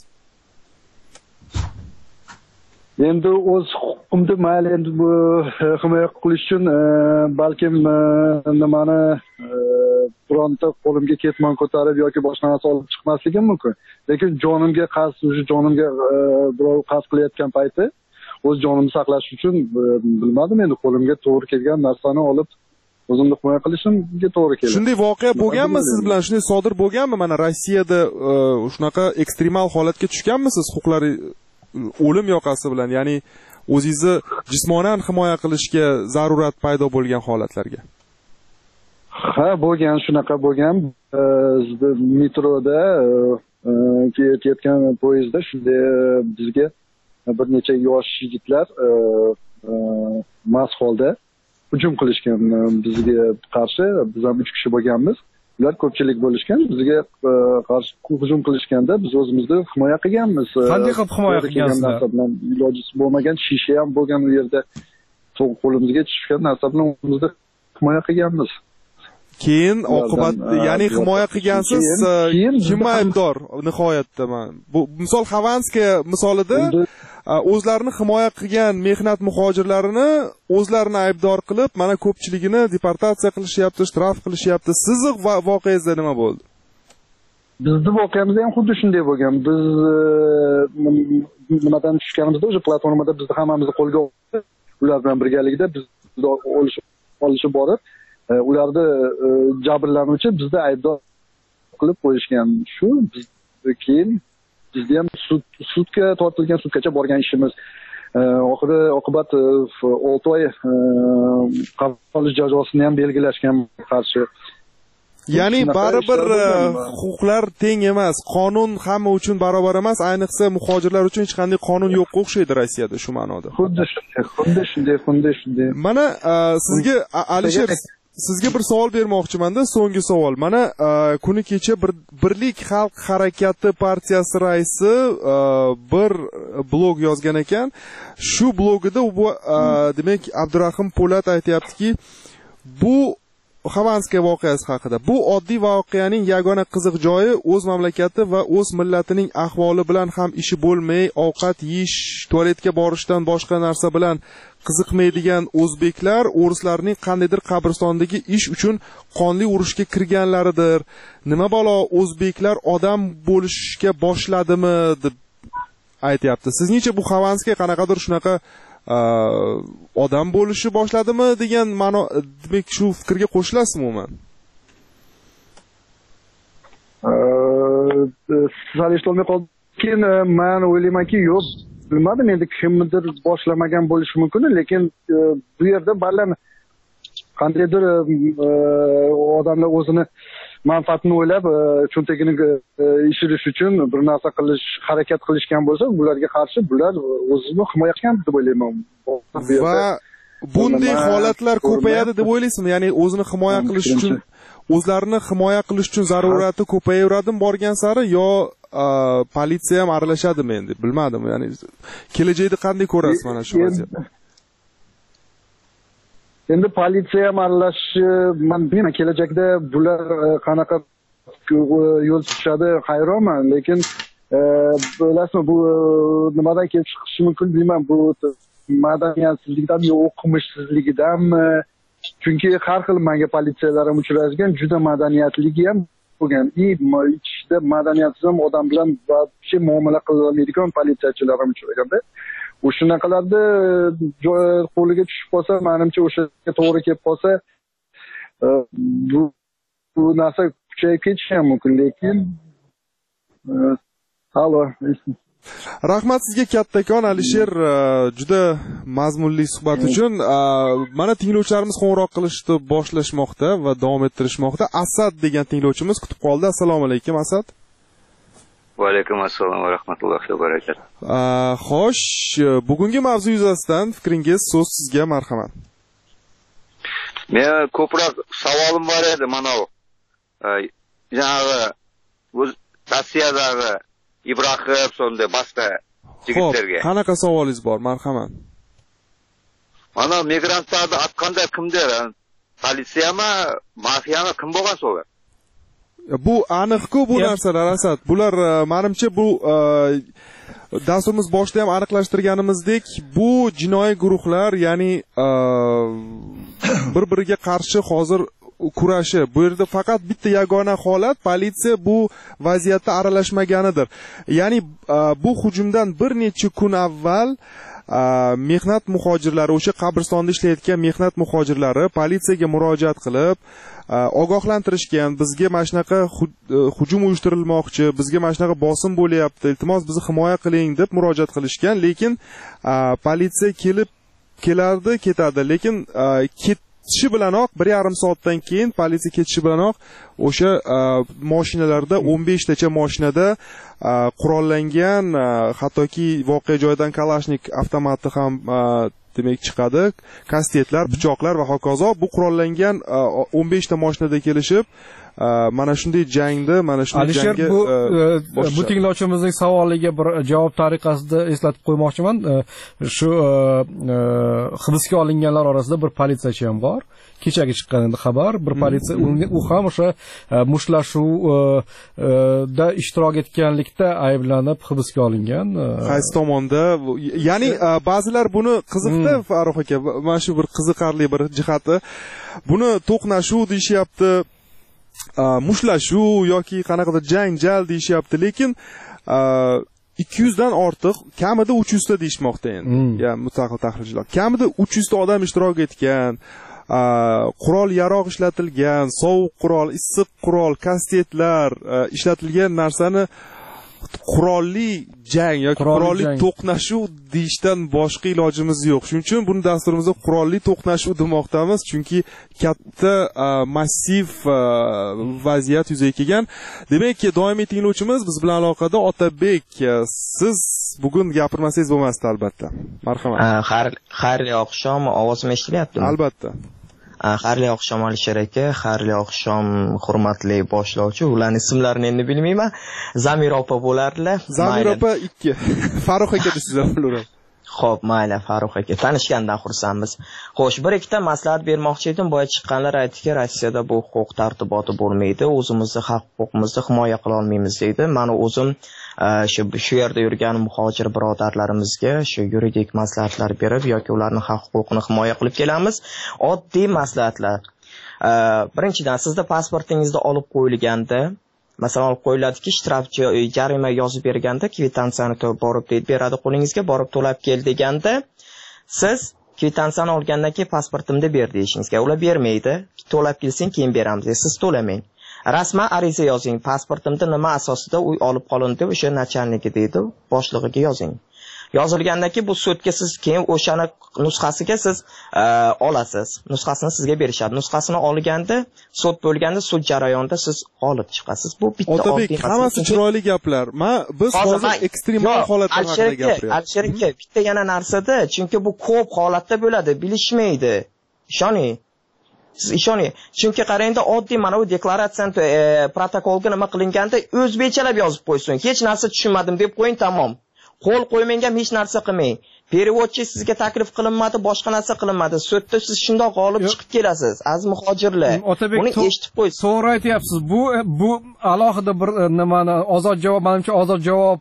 Endi o'z huquqimni mayli endi bu himoya qilish uchun balkim nimani bironta qo'limga ketmon ko'tarib yoki boshqa narsa olib chiqmasligim mumkin. Lekin jonimga qasd, o'sha jonimga birov qasd qilayotgan payti o'z jonimni saqlash uchun bilmadim, endi qo'limga to'g'ri kelgan narsani olib o'zimni himoya qilishimga to'g'ri keladi. Shunday voqea bo'lganmi siz bilan? Shunday sodir bo'lganmi? Mana Rossiyada shunaqa ekstremal holatga tushganmisiz huquqlari o'lim yoqasi bilan, ya'ni o'zingizni jismonan himoya qilishga zarurat paydo bo'lgan holatlarga? Ha, bo'lgan, shunaqa bo'lgan. Metroda ketayotgan poyezdda shunday bizga bir necha yosh yigitlar mast holda hujum qilishgan bizga qarshi. Biz ham uch kishi bo'lganmiz. Ular ko'pchilik bo'lishgan, bizga qarshi hujum qilishganda biz o'zimizni himoya qilganmiz. Qanday qilib himoya qilgansizlar? Iloji bo'lmagan shisha ham bo'lgan u yerda. Qo'limizga tushgan narsa bilan o'zimizni himoya qilganmiz. Keyin oqibat, ya'ni himoya qilgansiz, kim aybdor nihoyatda? Bu misol Xavanskaya misolida o'zlarini himoya qilgan mehnat muhojirlarini o'zlarini aybdor qilib, mana ko'pchiligini deportatsiya qilishyapti, shtraf qilishyapti. Sizni voqeangizda nima bo'ldi? Bizni voqeamizda ham xuddi shunday bo'lgan. Biz nimadan tushganimizda o'sha platformada bizni hammamizni qo'lga oldi. Ular bilan birgalikda biz olishib borib, ularni jabrlanuvchi bizni aybdor qilib qo'yishgan. Shu biz keyin bizda ham sud sudga tortilgan, sudgacha borgan ishimiz. Oxiri oqibat olti oy qamoq jazosini ham belgilashgan qarshi. Ya'ni baribir huquqlar teng emas, qonun hamma uchun barobar emas, ayniqsa muhojirlar uchun hech qanday qonun yo'qqa o'xshaydi Rossiyada shu ma'noda. Xuddi shunday, xuddi shunday, xuddi shunday. Mana sizga Alisher, sizga bir savol bermoqchiman-da, so'nggi savol. Mana kuni kecha bir Birlik xalq harakati partiyasi raisi bir blog yozgan ekan. Shu blogida u demak Abdurahim Po'lat aytayaptiki, bu Xavanskiy voqeasi haqida. Bu oddiy voqeaning yagona qiziq joyi o'z mamlakati va o'z millatining ahvoli bilan ham ishi bo'lmay, ovqat yeyish, tualetga borishdan boshqa narsa bilan qiziqmaydigan o'zbeklar o'rislarning qandaydir qabristondagi ish uchun qonli urushga kirganlaridir. Nima balo o'zbeklar odam bo'lishga boshladimi deb aytayapti. Sizningcha bu Xavanskiy qanaqadir shunaqa odam bo'lishi boshladimi degan ma'no, demak shu fikrga qo'shilasizmi umuman? Siz eshitolmay qoldim. Keyin men o'ylaymanki, yo'q, bilmadim, endi kimdir boshlamagan bo'lishi mumkin, lekin bu yerda ballan qandaydir odamlar o'zini manfaatini o'ylab, cho'ntagini ishirish uchun bir narsa qilish, harakat qilishgan bo'lsa, bularga qarshi bular o'zini himoya qilgan deb o'ylayman. Va bunday holatlar ko'payadi deb o'ylaysizmi? Ya'ni o'zini himoya qilish uchun, o'zlarini himoya qilish uchun zarurati ko'payaveradimi borgan sari, yo politsiya ham aralashadimi endi? Bilmadim. Ya'ni kelajakda qanday ko'rasiz mana shu vaziyatni? Endi politsiya ham aralashishi, men bilmayman kelajakda bular qanaqa yo'l tutishadi, hayronman, lekin bilasizmi, bu nimadan kelib chiqishi mumkin bilmayman, bu madaniyatsizlikdan yo o'qimishsizligidanmi? Chunki har xil menga politsiyalar ham uchrashgan, juda madaniyatli ham bo'lgan. Ichida madaniyatsiz ham odam bilan vaqti muomala qilolmaydigan politsiyachilar ham uchraganda. O'shunaqalarda qo'liga tushib qolsa, menimcha o'shaga to'g'ri kelib qolsa, bu bu narsa kuchayib ketishi ham mumkin, lekin halo. Rahmat sizga kattakon Alisher, juda mazmunli suhbat uchun. Mana tinglovchilarimiz qo'ng'iroq qilishni boshlashmoqda va davom ettirishmoqda. Asad degan tinglovchimiz kutib qoldi. Assalomu alaykum Asad. Va alaykum assalom va rahmatullohi va barakatuh. Xo'sh, bugungi mavzu yuzasidan fikringiz, so'z sizga, marhamat. Men ko'proq savolim bor edi, mana bu. Janobi o'z Rossiyadagi Ibrohim sonda boshqa yigitlarga. Qanaqa savolingiz bor, marhamat? Mana migrantlarni atqanda kimdir? Politsiyami, mafiyami, kim bo'lgan so'lar? Bu aniq-ku bu narsalar Asad. Bular menimcha bu dasturimiz boshida ham aniqlashtirganimizdek, bu jinoiy guruhlar, ya'ni bir-biriga qarshi hozir kurashi. Bu yerda faqat bitta yagona holat, politsiya bu vaziyatda aralashmaganidir. Ya'ni bu hujumdan bir necha kun avval mehnat muhojirlari, o'sha qabristonda ishlayotgan mehnat muhojirlari politsiyaga murojaat qilib, ogohlantirishgan, bizga mana shunaqa hujum uyushtirilmoqchi, bizga mana shunaqa bosim bo'lyapti, iltimos bizni himoya qiling deb murojaat qilishgan, lekin politsiya kelib kelardi, ketadi, lekin ketishi bilanoq bir yarim soatdan keyin politsiya ketishi bilanoq o'sha mashinalarda o'n besh tacha mashinada qurollangan, hattoki voqea joyidan Kalashnik avtomati ham demak chiqadi, kastetlar, pichoqlar va hokazo. Bu qurollangan o'n besh ta mashinada kelishib, mana shunday jangda, mana shunday jangga bu bu tinglovchimizning savoliga bir javob tariqasida eslatib qo'ymoqchiman. Shu hibsga olinganlar orasida bir politsiyachi ham bor. kechagi chiqqan edi xabar. Bir politsiya u ham o'sha mushtlashuvda ishtirok etganlikda ayblanib hibsga olingan. Qaysi tomonda? Ya'ni ba'zilar buni qiziqdi Farruh aka, mana shu bir qiziqarli bir jihati. Buni to'qnashuv deyishyapti, mushlashuv yoki qanaqadir janjal deyishyapti, lekin ikki yuz dan ortiq, kamida uch yuz ta deyishmoqda endi. Ya'ni mustaqil tahlilchilar. Kamida uch yuz ta odam ishtirok etgan. Qurol yarog' ishlatilgan, sovuq qurol, issiq qurol, kastetlar ishlatilgan narsani qurolli jang yoki qurolli to'qnashuv deyishdan boshqa ilojimiz yo'q. Shuning uchun buni dasturimizda qurolli to'qnashuv demoqdamiz, chunki katta massiv vaziyat yuzaga kelgan. Demak, doimiy tinglovchimiz biz bilan aloqada Otabek, siz bugun gapirmasangiz bo'lmasdi albatta. Marhamat. Xayrli oqshom, ovozim eshitilyaptimi? Albatta. Xayrli oqshom Alisher aka, xayrli oqshom hurmatli boshlovchi. Ularning ismlarini endi bilmayman. Zamira opa bo'lardilar. Zamira opa ikki. Farruh aka desizlar bo'laveradi. Xo'p, mayli Farruh aka, tanishgandan xursandmiz. Xo'sh, bir ikkita maslahat bermoqchi edim. Boya chiqqanlar aytdiki, Rossiyada bu huquq tartiboti bo'lmaydi, o'zimizni haq-huquqimizni himoya qila olmaymiz deydi. Mana o'zim shu shu yerda yurgan muhojir birodarlarimizga shu yuridik maslahatlar berib yoki ularning haq-huquqini himoya qilib kelamiz. Oddiy maslahatlar. Birinchidan, sizda pasportingizda olib qo'yilganda, masalan, olib qo'yiladiki, shtraf jarima yozib berganda, kvitantsiyani borib deb beradi qo'lingizga, borib to'lab kel deganda, siz kvitantsiyani olgandan keyin pasportimni ber deyishingizga, ular bermaydi. To'lab kelsin, keyin beramiz. Siz to'lamang. Rasman ariza yozing. Pasportimda nima asosida uy olib qolindi, o'sha nachalniki deydi, boshlig'iga yozing. Yozilgandan keyin bu sudga siz keyin o'shani nusxasiga siz olasiz. Nusxasini sizga berishadi. Nusxasini olganda, sud bo'lganda, sud jarayonida siz olib chiqasiz. Bu bitta oddiy masala. Hammasi chiroyli gaplar. Men biz hozir ekstremal holatlar haqida gapiryapmiz. Alisher aka, bitta yana narsada, chunki bu ko'p holatda bo'ladi, bilishmaydi. Ishoning. Siz ishoning. Chunki qarangda, oddiy mana bu deklaratsiyani protokolga nima qilinganda o'zbekchalab yozib qo'ysin. Hech narsa tushunmadim deb qo'ying, tamom. Qo'l qo'ymangam hech narsa qilmang. Perivodchi sizga taklif qilinmadi, boshqa narsa qilinmadi. Sudda siz shundoq g'olib chiqib kelasiz. Aziz muhojirlar, buni eshitib qo'ysiz. To'g'ri aytyapsiz. Bu bu alohida bir nimani ozod javob, menimcha ozod javob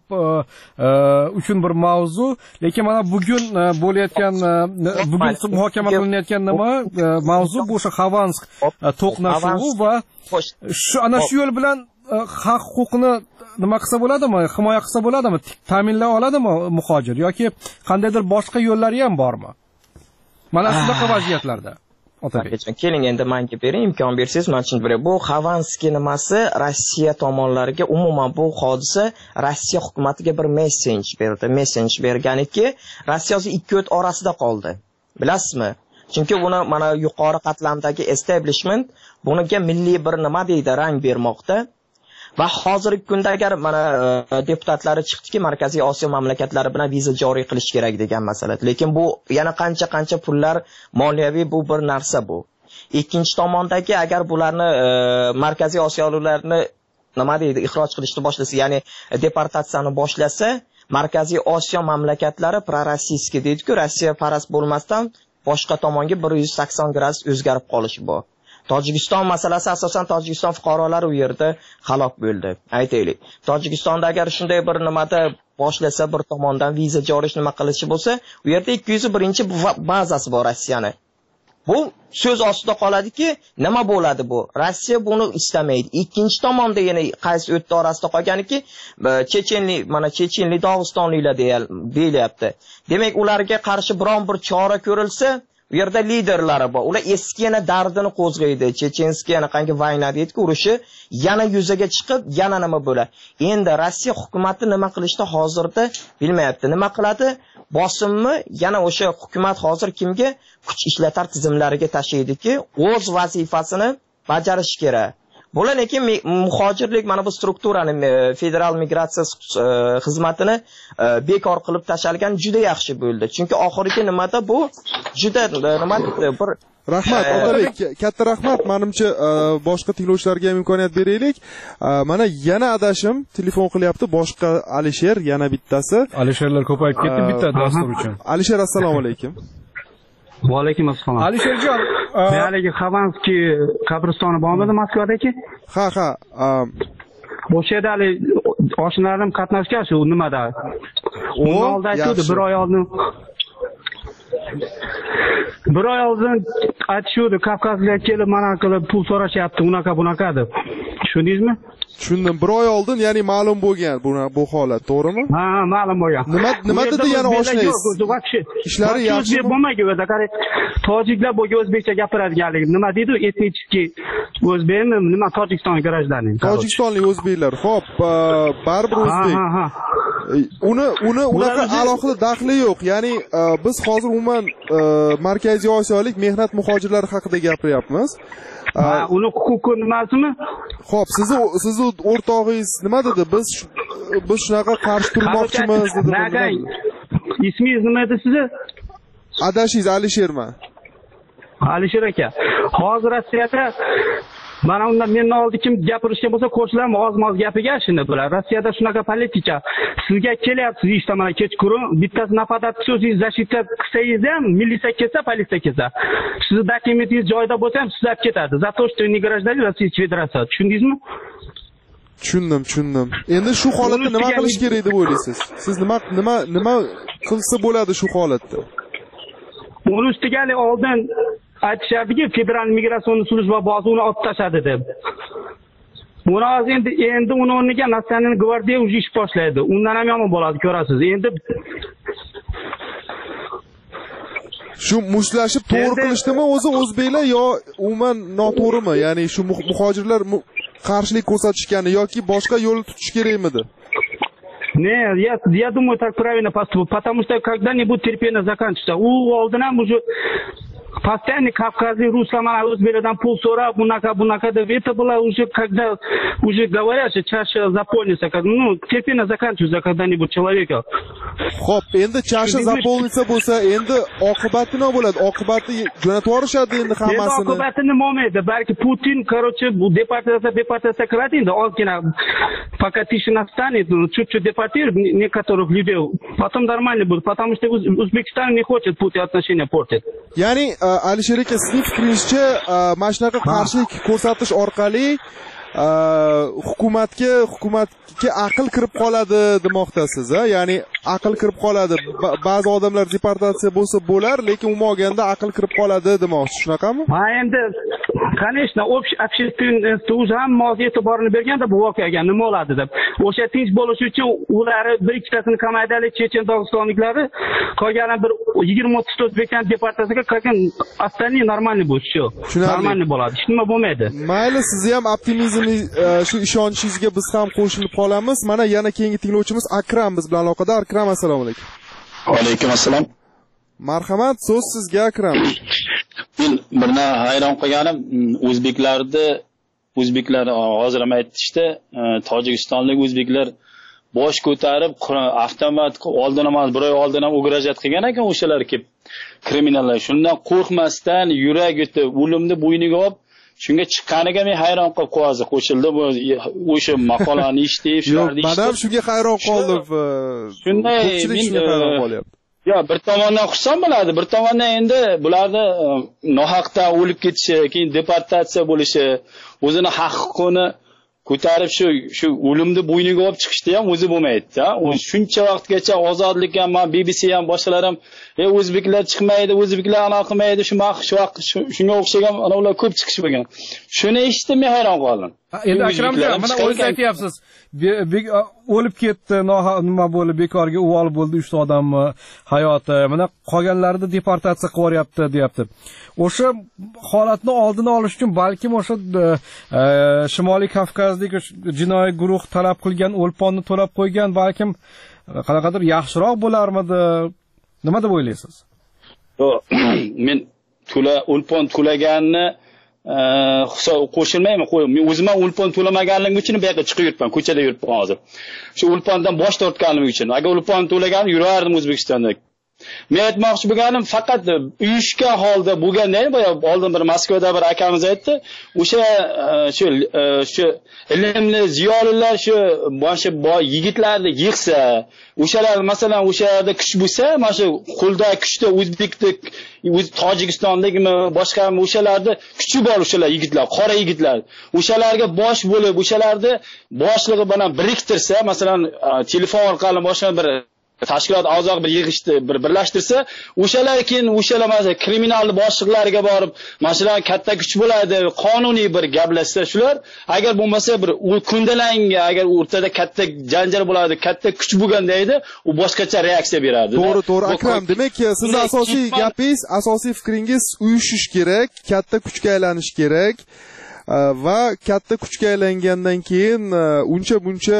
uchun bir mavzu, lekin mana bugun bo'layotgan bugun muhokama qilinayotgan nima mavzu bu o'sha Xavansk to'qnashuvi va shu ana shu yo'l bilan haq huquqini nima qilsa bo'ladimi, himoya qilsa bo'ladimi, ta'minlay oladimi muhojir yoki qandaydir boshqa yo'llari ham bormi? Mana shunaqa vaziyatlarda. Otabek, keling endi menga bering, imkon bersangiz, men tushunib beraman. Bu Xavanskiy nimasi Rossiya tomonlariga, umuman bu hodisa Rossiya hukumatiga bir messej berdi. Messej berganiki, Rossiya o'zi ikki o't orasida qoldi. Bilasizmi? Chunki buni mana yuqori qatlamdagi establishment buniga milliy bir nima deydi, rang bermoqda. Va hozirgi kunda agar mana deputatlari chiqdiki, Markaziy Osiyo mamlakatlari bilan viza joriy qilish kerak degan masala. Lekin bu yana qancha-qancha pullar, moliyaviy bu bir narsa bu. Ikkinchi tomondagi agar bularni Markaziy Osiyoliklarni nima deydi, ixroj qilishni boshlasa, ya'ni deportatsiyani boshlasa, Markaziy Osiyo mamlakatlari prorossiyskiy deydi-ku, Rossiya parast bo'lmasdan boshqa tomonga bir yuz sakson gradus o'zgarib qolishi bu. Tojikiston masalasi asosan Tojikiston fuqarolari u yerda halok bo'ldi. Aytaylik. Tojikistonda agar shunday bir nimada boshlasa bir tomondan viza joriy nima qilishi bo'lsa, u yerda ikki yuz birinchi bazasi bor Rossiyani. Bu so'z ostida qoladiki, nima bo'ladi bu? Rossiya buni istamaydi. Ikkinchi tomonda yana qaysi o'tda orasida qolganiki, chechenlik, mana chechenlik Dog'istonliklar deyilyapti. Demak, ularga qarshi biron bir chora ko'rilsa, u yerda liderlari bor. Ular eski yana dardini qo'zg'aydi. Chechenskiy yana qangi vayna deydi-ku, urushi yana yuzaga chiqib, yana nima bo'ladi? Endi Rossiya hukumati nima qilishda hozirda bilmayapti. Nima qiladi? Bosimmi? Yana o'sha hukumat hozir kimga kuch ishlatar tizimlariga tashaydiki, o'z vazifasini bajarish kerak. Bular lekin muhojirlik mana bu strukturani, federal migratsiya xizmatini bekor qilib tashalgan juda yaxshi bo'ldi. Chunki oxirgi nimada bu juda nima bir rahmat Otabek, katta rahmat. Menimcha boshqa tinglovchilarga ham imkoniyat beraylik. Mana yana adashim telefon qilyapti, boshqa Alisher, yana bittasi. Alisherlar ko'payib ketdi bitta dastur uchun. Alisher, assalomu alaykum. Va alaykum assalom. Alisherjon, haligi Xavanskiy qabristoni bormidi Moskvadagi? Ha, ha. O'sha yerda hali oshnalarim qatnashgan shu nimada. Undan oldin aytdi, bir oy oldin bir oy oldin aytishdi, Kavkazga kelib mana qilib pul so'rashyapti, unaqa bunaqa deb. Tushundingizmi? Tushundim. Bir oy oldin, ya'ni ma'lum bo'lgan bu bu holat, to'g'rimi? Ha, ma'lum bo'lgan. Nima nima dedi yana oshnangiz? Ishlari yaxshi bo'lmagan edi. Qarang, tojiklar bo'lgan o'zbekcha gapiradiganligi. Nima deydi? Etnichki o'zbekmi, nima Tojikiston grajdanin. Tojikistonlik o'zbeklar. Xo'p, baribir o'zbek. Ha, ha. Uni uni unaqa alohida daxli yo'q. Ya'ni biz hozir umuman Markaziy Osiyolik mehnat muhojirlari haqida gapiryapmiz. Ha, uni huquqi nimasimi? Xo'p, sizni sizni o'rtog'ingiz nima dedi? Biz biz shunaqa qarshi turmoqchimiz dedi. Ismingiz nima edi sizni? Adashingiz Alisherman. Alisher aka. Hozir Rossiyada mana undan mendan oldin kim gapirishgan bo'lsa, qo'shnilarim oz-moz gapiga shuni bilan. Rossiyada shunaqa politika. Sizga kelyapsiz ishdan mana kechqurun, bittasi nafadat so'zingiz zashitga qilsangiz ham, militsiya kelsa, politsiya kelsa, sizni dokumentingiz joyida bo'lsa ham sizlab ketadi. За то, что не гражданин Российской Федерации. Tushundingizmi? Tushundim, tushundim. Endi shu holatda nima qilish kerak deb o'ylaysiz? Siz nima nima nima qilsa bo'ladi shu holatda? Uni ustiga oldin aytishardiki, federal migratsion slujba bozi uni olib tashladi deb. Buni hozir endi endi uni o'rniga Nacional gvardiya uji ish boshlaydi. Undan ham yomon bo'ladi, ko'rasiz. Endi shu mushtlashib to'g'ri qilishdimi o'zi o'zbeklar yo umuman noto'g'rimi? Ya'ni shu muhojirlar qarshilik ko'rsatishgani yoki boshqa yo'l tutish kerakmidi? Не, я, я думаю, так правильно поступил, потому что когда-нибудь терпение заканчивается. У Олдена уже постоянно Кавказы, Руслана, Узбекистан, пул со'rab, bunaqa bunaqa deb, это было уже, когда уже говорят, что чаша заполнится, ну, терпение заканчивается когда-нибудь человека. Xo'p, endi chasha zaполнится bo'lsa, endi oqibati nima bo'ladi? Oqibati jo'natib yuborishadi endi hammasini. Endi oqibati nima bo'lmaydi? Balki Putin, короче, bu deportatsiya, deportatsiya qiladi endi, ozgina пока тишина станет, чуть-чуть депортирует некоторых людей, потом нормально будет, потому что Узбекистан не хочет Putin отношения портить. Ya'ni Alisher aka, sizning fikringizcha, mana shunaqa qarshilik ko'rsatish orqali hukumatga hukumatga aql kirib qoladi demoqdasiz, a? Ya'ni aql kirib qoladi. Ba'zi odamlar deportatsiya bo'lsa bo'lar, lekin umuman olganda aql kirib qoladi demoqchi, shunaqami? Ha, endi конечно, общественность уже hamma o'z e'tiborini berganda bu voqeaga nima bo'ladi deb. O'sha tinch bo'lish uchun ular bir ikkitasini qamaydilar, chechen dog'istonliklari, qolgani bir yigirma o'ttiz o'zbekdan deportatsiyaga qolgan, остальные нормальный bo'lsa, shu. Нормальный bo'ladi. Hech nima bo'lmaydi. Mayli, sizni ham optimizm shu ishonchingizga biz ham qo'shilib qolamiz. Mana yana keyingi tinglovchimiz Akram biz bilan aloqada. Akram, assalomu alaykum. Va alaykum assalom. Marhamat, so'z sizga Akram. Men birna hayron qolganim, o'zbeklarda o'zbeklar hozir ham aytishdi, tojikistonlik o'zbeklar bosh ko'tarib avtomat oldin emas, bir oy oldin ham ugrajat qilgan ekan o'shalar kelib kriminallar. Shundan qo'rqmasdan yurak yutib, o'limni bo'yniga olib shunga chiqqaniga men hayron qolib qo'yazi qo'shildi bu o'sha maqolani eshitib, shularni eshitib. Men ham shunga hayron qoldim. Shunday men hayron qolyapman. Ya bir tomondan xursand bo'ladi, bir tomondan endi bularni nohaqdan o'lib ketishi, keyin deportatsiya bo'lishi, o'zini haq-huquqini ko'tarib shu shu o'limni bo'yniga olib chiqishda ham o'zi bo'lmaydi-da. U shuncha vaqtgacha ozodlik ham, men B B C ham boshqalar ham, "Ey o'zbeklar chiqmaydi, o'zbeklar anaqa qilmaydi", shu shu vaqt shunga o'xshagan anavilar ko'p chiqish bo'lgan. Shuni eshitib men hayron qoldim. Endi Akramjon, mana o'zingiz aytyapsiz, o'lib ketdi, nima bo'ldi, bekorga uvol bo'ldi uchta odamni hayoti. Mana qolganlarni deportatsiya qilib yuboryapti, deyapti. O'sha holatni oldini olish uchun balkim o'sha Shimoliy Kavkazlik jinoiy guruh talab qilgan o'lponni to'lab qo'ygan, balkim qanaqadir yaxshiroq bo'larmidi? Nima deb o'ylaysiz? Men to'la o'lpon to'laganni qo'shilmayman, men o'zim ham o'lpon to'lamaganligim uchun bu yerga chiqib yuribman, ko'chada yuribman hozir. Shu o'lpondan bosh tortganim uchun. Agar o'lpon to'laganim yurardim O'zbekistonda. Men aytmoqchi bo'lganim faqat uyushgan holda bo'lganda, boya oldin bir Moskvada bir akamiz aytdi, o'sha shu shu ilmli ziyolilar shu boshi yigitlarni yig'sa, o'shalar masalan o'sha yerda kuch bo'lsa, mana shu qo'lda kuchda o'zbekdek, o'z Tojikistondagimi, boshqami o'shalarda kuchi bor o'shalar yigitlar, qora yigitlar. O'shalarga bosh bo'lib, o'shalarni boshlig'i bilan biriktirsa, masalan, telefon orqali boshqa bir tashkilot a'zo bir yig'ishni bir birlashtirsa, o'shalar keyin o'shalar masalan kriminal boshliqlariga borib, masalan katta kuch bo'ladi, qonuniy bir gaplashsa shular, agar bo'lmasa bir kundalanga, agar o'rtada katta janjal bo'ladi, katta kuch bo'lganda edi, u boshqacha reaksiya beradi. To'g'ri, to'g'ri Akram, demak, siz asosiy gapingiz, asosiy fikringiz uyushish kerak, katta kuchga aylanish kerak. Va katta kuchga aylangandan keyin uncha buncha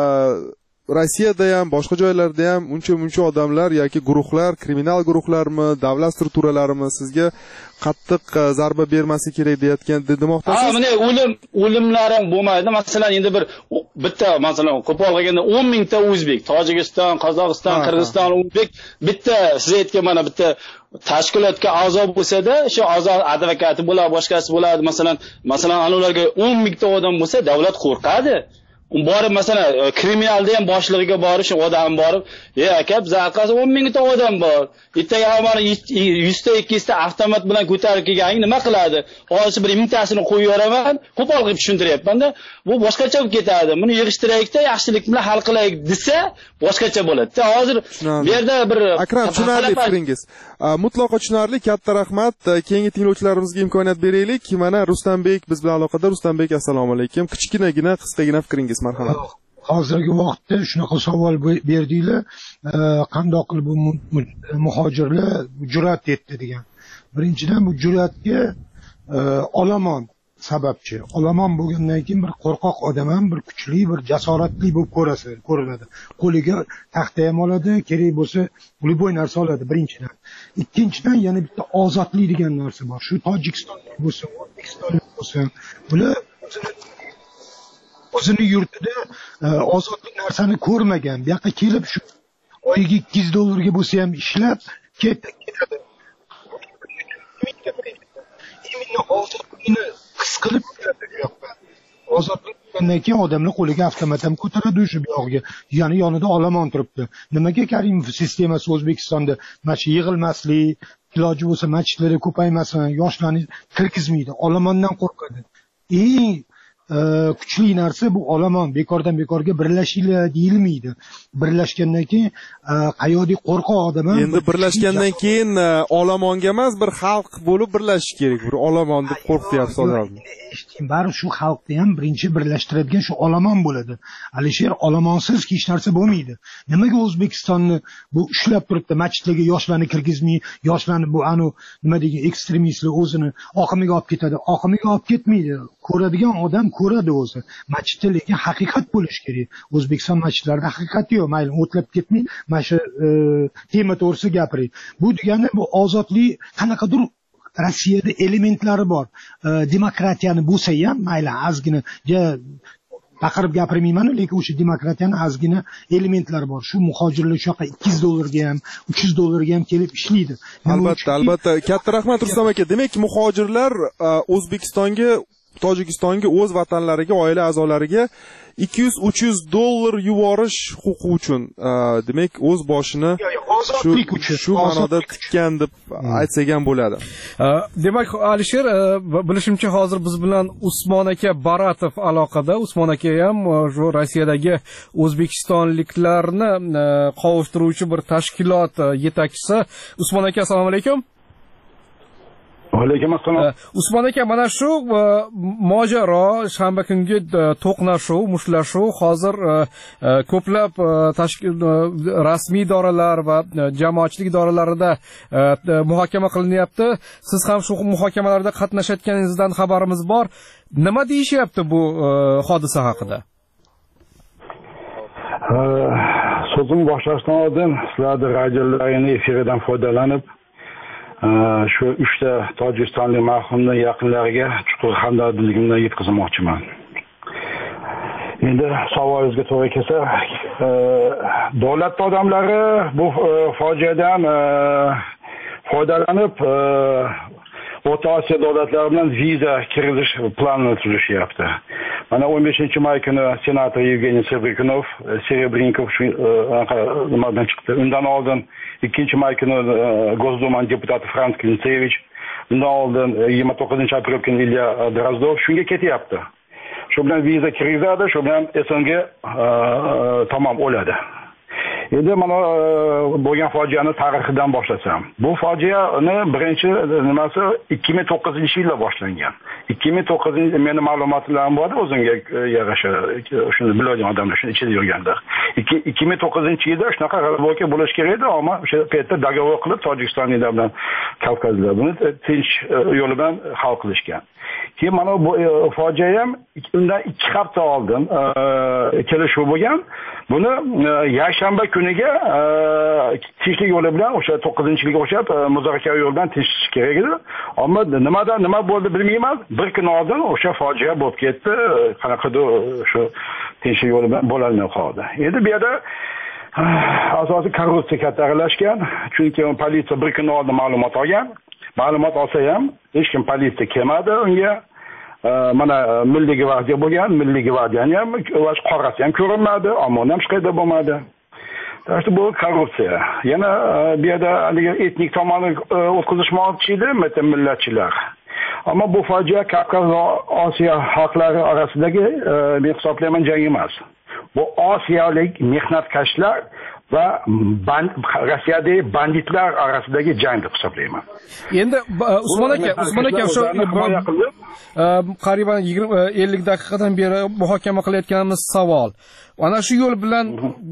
Rossiyada ham, boshqa joylarda ham uncha-muncha odamlar yoki guruhlar, kriminal guruhlarmi, davlat strukturalarimi sizga qattiq zarba bermasa kerak deyotgan demoqdasiz. Ha, mana o'lim, o'limlar ham bo'lmaydi. Masalan, endi bir bitta, masalan, qo'pol qilganda o'n mingta o'zbek, Tojikiston, Qozog'iston, Qirg'iziston, o'zbek bitta siz aytgan mana bitta tashkilotga a'zo bo'lsa-da, shu a'zo advokati bo'ladi, boshqasi bo'ladi. Masalan, masalan, ularga o'n mingta odam bo'lsa, davlat qo'rqadi. Borib masalan kriminalda ham boshlig'iga borish, odam borib, "Ey aka, biz aqasi o'n mingta odam bor. Ertaga mana yuz ta ikki yuz ta avtomat bilan ko'tarib kelganing nima qiladi? Hozir bir mingtasini qo'yib yuboraman, qo'pol qilib tushuntiryapman-da. Bu boshqacha bo'lib ketadi. Buni yig'ishtiraylik-da, yaxshilik bilan hal qilaylik desa, boshqacha bo'ladi. Hozir bu yerda bir Akram, tushunarli fikringiz. Mutlaqo tushunarli. Katta rahmat. Keyingi tinglovchilarimizga imkoniyat beraylik. Mana Rustambek biz bilan aloqada. Rustambek, assalomu alaykum. Kichkinagina, qisqagina fikringiz, marhamat. Hozirgi vaqtda shunaqa savol berdinglar, qandoq qilib bu muhojirlar jur'at etdi degan. Birinchidan bu jur'atga olomon sababchi. Olomon bo'lgandan keyin bir qo'rqoq odam ham bir kuchli, bir jasoratli bo'lib ko'rasa, ko'rinadi. Qo'liga taxta ham oladi, kerak bo'lsa, любой narsa oladi birinchidan. Ikkinchidan yana bitta ozodlik degan narsa bor. Shu Tojikistonlik bo'lsin, O'zbekistonlik bo'lsin, bular o'zini yurtida ozodlik narsani ko'rmagan. Bu yoqqa kelib shu oyiga ikki yuz dollarga bo'lsa ham ishlab ketadi. Imенно ozodlikni his qilib keladi bu yoqqa. Ozodlik bo'lgandan keyin odamlar qo'liga avtomat ham ko'taradi o'sha bu yoqqa. Ya'ni yonida olomon turibdi. Nimaga Karimov sistemasi O'zbekistonda mana shu yig'ilmaslik, iloji bo'lsa masjidlarda ko'paymasin, yoshlarni kirgizmaydi, olomondan qo'rqadi. Eng kuchli narsa bu olomon. Bekordan bekorga birlashinglar deyilmaydi. Birlashgandan keyin qayoqdek qo'rqoq odam ham. Endi birlashgandan keyin olomonga emas, bir xalq bo'lib birlashish kerak. Bir olomon deb qo'rqityapsiz odamni. Eshitdim, bari shu xalqni ham birinchi birlashtiradigan shu olomon bo'ladi. Alisher, olomonsiz hech narsa bo'lmaydi. Nimaga O'zbekistonni bu ushlab turibdi, masjidlarga yoshlarni kirgizmay, yoshlarni bu anu nima degan ekstremistlar o'zini oqimiga olib ketadi. Oqimiga olib ketmaydi. Ko'radigan odam ko'radi o'zi. Masjidda lekin haqiqat bo'lish kerak. O'zbekiston masjidlarida haqiqat yo'q. Mayli, o'tlab ketmay, mana shu tema to'g'risi gapiring. Bu degani bu ozodlik qanaqadir Rossiyada elementlari bor. Demokratiyani bo'lsa ham, mayli, ozgina baqirib gapirmayman, lekin o'sha demokratiyani ozgina elementlari bor. Shu muhojirlar shu yoqqa ikki yuz dollarga ham, uch yuz dollarga ham kelib ishlaydi. Albatta, albatta. Katta rahmat Rustam aka. Demak, muhojirlar O'zbekistonga, Tojikistonga, o'z vatanlariga, oila a'zolariga ikki yuz uch yuz dollar yuborish huquqi uchun, demak, o'z boshini shu shu ma'noda tikkan deb aytsak ham bo'ladi. Demak, Alisher, bilishimcha hozir biz bilan Usmon aka Baratov aloqada. Usmon aka ham shu Rossiyadagi o'zbekistonliklarni qovushtiruvchi bir tashkilot yetakchisi. Usmon aka, assalomu alaykum. Alaykum assalom. Usmon aka, mana shu mojaro, shanba kungi to'qnashuv, mushtlashuv hozir ko'plab rasmiy idoralar va jamoatchilik idoralarida muhokama qilinyapti. Siz ham shu muhokamalarda qatnashayotganingizdan xabarimiz bor. Nima deyishyapti bu hodisa haqida? So'zim boshlashdan oldin sizlarning radiolarning efiridan foydalanib shu uchta tojikistonlik marhumning yaqinlariga chuqur hamdardligimni yetkazmoqchiman. endi savolingizga to'g'ri kelsa, davlat odamlari bu fojiadan foydalanib O'rta Osiyo davlatlari bilan viza kiritish planini tuzishyapti. Mana o'n beshinchi may kuni senator Yevgeniy Serebryakov, Serebryakov shu nimadan chiqdi. Undan oldin ikkinchi may kuni Gosdumaning deputati Frans Klintsevich, undan oldin yigirma to'qqizinchi aprel kuni Ilya Drozdov shunga ketyapti. Shu bilan viza kirgizadi, shu bilan S N G tamom o'ladi. Endi mana bo'lgan fojiani tarixidan boshlasam. Bu fojiani birinchi nimasi ikki ming to'qqizinchi yilda boshlangan. ikki ming to'qqizinchi meni ma'lumotlarim bor, o'zimga yarasha shuni biladigan odamlar shuni ichida yurganda. ikki ming to'qqizinchi yilda shunaqa g'alaba bo'lish kerak edi, ammo o'sha paytda dogovor qilib Tojikistonliklar bilan Kavkazlar buni tinch yo'l bilan hal qilishgan. Keyin mana bu fojia ham undan ikki hafta oldin kelishuv bo'lgan. Buni yakshanba kuniga tinchlik yo'li bilan o'sha to'qqizinchi yilga o'xshab muzokara yo'li bilan tinchish kerak edi. Ammo nimadan nima bo'ldi bilmayman. Bir kun oldin o'sha fojia bo'lib ketdi. Qanaqadir shu tinchlik yo'li bilan bo'lolmay qoldi. Endi bu yerda asosiy korrupsiya katta aralashgan. Chunki politsiya bir kun oldin ma'lumot olgan. Ma'lumot olsa ham hech kim politsiya kelmadi unga. Mana Milliy gvardiya bo'lgan, Milliy gvardiyani ham qorasi ham ko'rinmadi, ammo ham hech qayerda bo'lmadi. Taştı bu korrupsiya. Yana bir yerda haligi etnik tomonni o'tkazishmoqchi edi millatchilar. Ammo bu fojia Kavkaz va Osiyo xalqlari orasidagi men hisoblayman jang emas. Bu osiyolik mehnatkashlar va Rossiyadagi banditlar orasidagi jang deb hisoblayman. Endi Usmon aka, Usmon aka o'sha qariban yigirma ellik daqiqadan beri muhokama qilayotganimiz savol. Ana shu yo'l bilan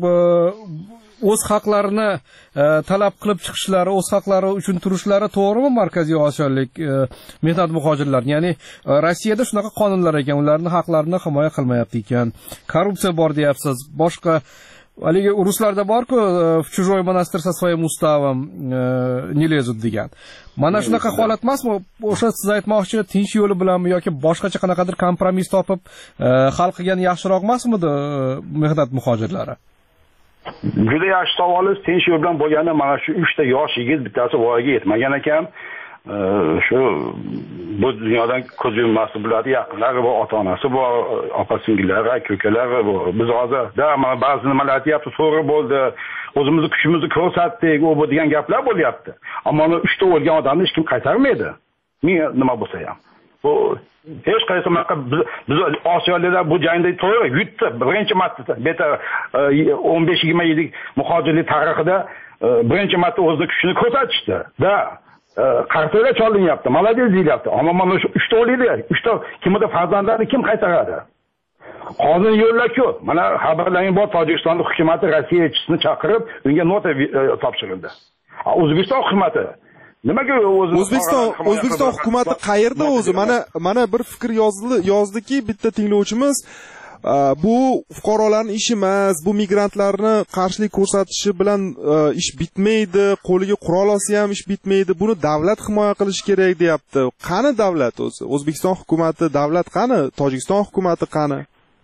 o'z haqlarini talab qilib chiqishlari, o'z haqlari uchun turishlari to'g'rimi Markaziy Osiyolik mehnat muhojirlar? Ya'ni Rossiyada shunaqa qonunlar ekan, ularning haqlarini himoya qilmayapti ekan. Korrupsiya bor deyapsiz. Boshqa haligi ruslarda bor-ku, в чужой монастырь со своим уставом не лезут degan. Mana shunaqa holat emasmi? O'sha siz aytmoqchi tinch yo'li bilanmi yoki boshqacha qanaqadir kompromiss topib hal qilgan yaxshiroq emasmidi mehnat muhojirlari? Juda yaxshi savolingiz. Tinch yo'l bilan bo'lganda mana shu uchta yosh yigit bittasi voyaga yetmagan ekan. Shu bu dunyodan ko'z yummasdi, bularning yaqinlari bor, ota-onasi bor, opa-singillari, aka-ukalari bor. Biz hozir da mana ba'zi nimalar aytyapti, to'g'ri bo'ldi, o'zimizni kuchimizni ko'rsatdik, u bu degan gaplar bo'lyapti. Ammo uchta o'lgan odamni hech kim qaytarmaydi. Men nima bo'lsa ham. Bu hech qaysi biz Osiyoliklar bu jangda to'g'ri yutdi. Birinchi marta beta o'n besh yigirma yillik muhojirlik tarixida birinchi marta o'zining kuchini ko'rsatishdi. Da qartaga cholinyapti, malades deyilyapti. Ammo mana shu uchta o'liklar, uchta kimda farzandlarni kim qaytaradi? Qonun yo'llar ko'p. Mana xabarlaring bor, Tojikistonning hukumati Rossiya elchisini chaqirib, unga nota topshirildi. O'zbekiston hukumati nimaga o'zi O'zbekiston O'zbekiston hukumati qayerda o'zi? Mana mana bir fikr yozdi, yozdiki bitta tinglovchimiz, bu fuqarolarning ishi emas, bu migrantlarni qarshilik ko'rsatishi bilan ish bitmaydi, qo'liga qurol olsa ham ish bitmaydi. Buni davlat himoya qilishi kerak deyapti. Qani davlat o'zi? O'zbekiston hukumati davlat qani? Tojikiston hukumati qani?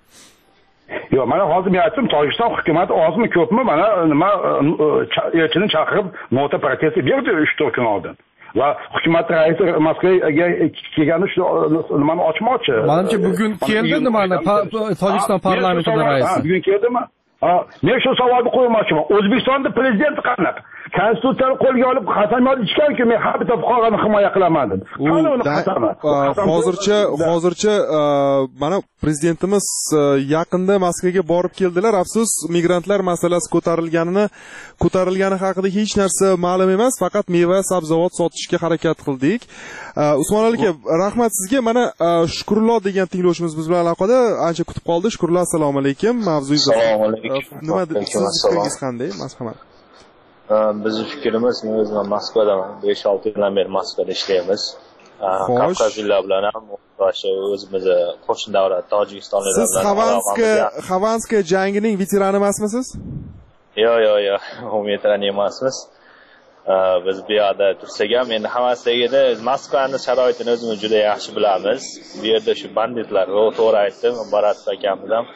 Yo'q, mana hozir men aytdim, Tojikiston hukumati ozmi ko'pmi mana nima elchini chaqirib nota protest berdi uch to'rt kun oldin. Va hukumat raisi Moskvaga kelgani shu nimani ochmoqchi. Menimcha bugun keldi nimani Tojikiston parlamentida raisi. Bugun keldimi? Ha, men shu savolni qo'ymoqchiman. O'zbekistonda prezident qanaqa? Konstitutsiyani qo'lga olib qasamyod ichganki, men har bitta fuqaroni himoya qilaman deb. Hozircha hozircha mana prezidentimiz yaqinda Moskvaga borib keldilar. Afsus, migrantlar masalasi ko'tarilganini ko'tarilgani haqida hech narsa ma'lum emas, faqat meva, sabzavot sotishga harakat qildik. Usmon aka, rahmat sizga. Mana Shukrullo degan tinglovchimiz biz bilan aloqada, ancha kutib qoldi. Shukrullo, assalomu alaykum. Mavzuyingiz assalomu alaykum. Nima fikringiz qanday? Marhamat. Bizning fikrimiz, men o'zim Moskvadaman. besh olti yildan beri Moskvada ishlaymiz. Kavkazliklar bilan ham o'sha o'zimizni qo'shni davlat Tojikistonliklar bilan. Siz Xavanska Xavanska jangining veterani emasmisiz? Yo'q, yo'q, yo'q. U veteran emasmiz. biz bu yerda tursak ham endi hammasidagida Moskvani sharoitini o'zimiz juda yaxshi bilamiz. Bu yerda shu banditlar, to'g'ri aytdim, Barat akamiz ham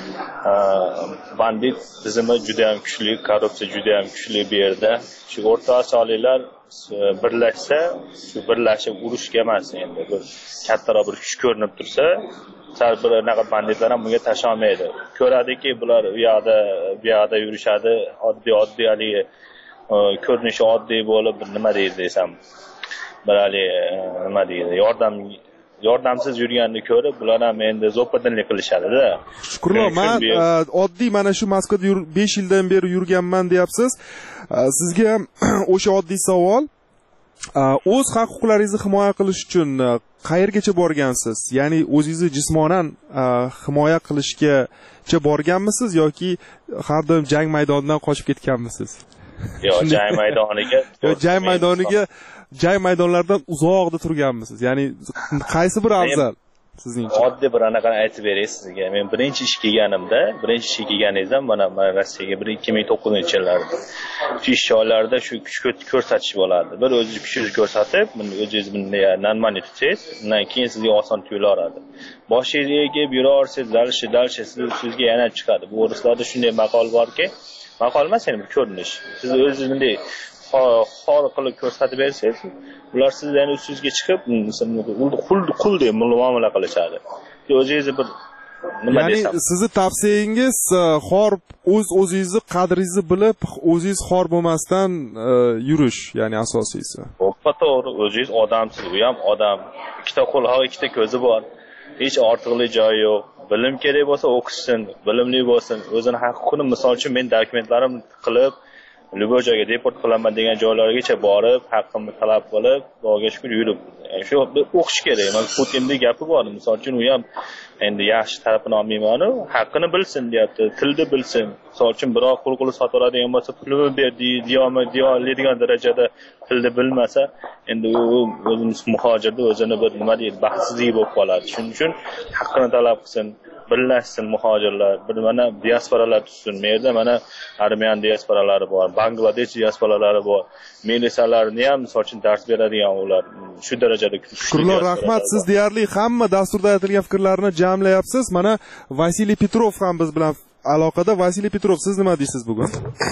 bandit tizimi juda ham kuchli, korrupsiya juda ham kuchli bu yerda. Shu O'rta Osiyoliklar birlashsa, shu birlashib urushga emas endi bir kattaroq bir kuch ko'rinib tursa, sal bir anaqa banditlar ham bunga tashlamaydi. Ko'radiki, bular u yoqda bu yoqda yurishadi, oddiy oddiy haligi ko'rinishi oddiy bo'lib, nima deydi desam, bir hali nima deydi, yordam yordamsiz yurganini ko'rib, bular ham endi zo'pirdanlik qilishadi-da. Shukrullo, men oddiy mana shu Moskvada besh yildan beri yurganman deyapsiz. Sizga ham o'sha oddiy savol. O'z haq-huquqlaringizni himoya qilish uchun qayergacha borgansiz? Ya'ni o'zingizni jismonan himoya qilishgacha borganmisiz yoki har doim jang maydonidan qochib ketganmisiz? Yo'q, jang maydoniga. Yo'q, jang maydoniga, jang maydonlaridan uzoqda turganmisiz? Ya'ni qaysi bir afzal sizningcha? Oddiy bir anaqani aytib beray sizga. Men birinchi ish kelganimda, birinchi ish kelganingizda mana men Rossiyaga ikki ming to'qqizinchi yillarda shu ish joylarida shu kuch ko'rsatish bo'ladi. Bir o'zingiz kuchingizni ko'rsatib, buni o'zingiz bunday normalniy tutsangiz, undan keyin sizga oson tuyulaveradi. Boshingizga egib yuraversangiz, dalish, dalish sizga yana chiqadi. Bu ruslarda shunday maqol borki, maqol emas, ya'ni bir ko'rinish. Siz o'zingiz bunday xor qilib ko'rsatib bersangiz, ular sizdan ustingizga chiqib, qul qul deb muomala qilishadi. O'zingizni bir nima desam, ya'ni sizni tavsiyangiz xor o'z o'zingizni qadringizni bilib, o'zingiz xor bo'lmasdan yurish, ya'ni asosiysi. To'ppa to'g'ri, o'zingiz odamsiz, u ham odam. Ikkita qo'li, ikkita ko'zi bor. Hech ortiqli joyi yo'q. Bilim kerak bo'lsa o'qishsin, bilimli bo'lsin, o'zini haq-huquqini, misol uchun men dokumentlarimni qilib, Luboy joyga deport qilaman degan joylargacha borib, haqqimni talab qilib, Xudoga shukr yurib. Yani shu o'qish kerak. Men Putinning gapi bor, misol uchun u ham endi yaxshi tarafini olmayman, haqqini bilsin deyapti, tilni bilsin. Misol uchun biror qo'l-qo'li sotiladigan bo'lsa, pulini ber deyolmay, deyoladigan darajada tilni bilmasa, endi u o'zimiz muhojirda o'zini bir nima deydi, baxtsizlik bo'lib qoladi. Shuning uchun haqqini talab qilsin. Birlashsin muhojirlar, bir mana diasporalar tutsin. Bu yerda mana Armiyan diasporalari bor, Bangladesh diasporalari bor. Milisalarni ham misol uchun dars beradigan ular shu darajada kuchli. Shukrullo, rahmat. Siz deyarli hamma dasturda aytilgan fikrlarni jamlayapsiz. Mana Vasiliy Petrov ham biz bilan aloqada. Vasiliy Petrov, siz nima deysiz bugun?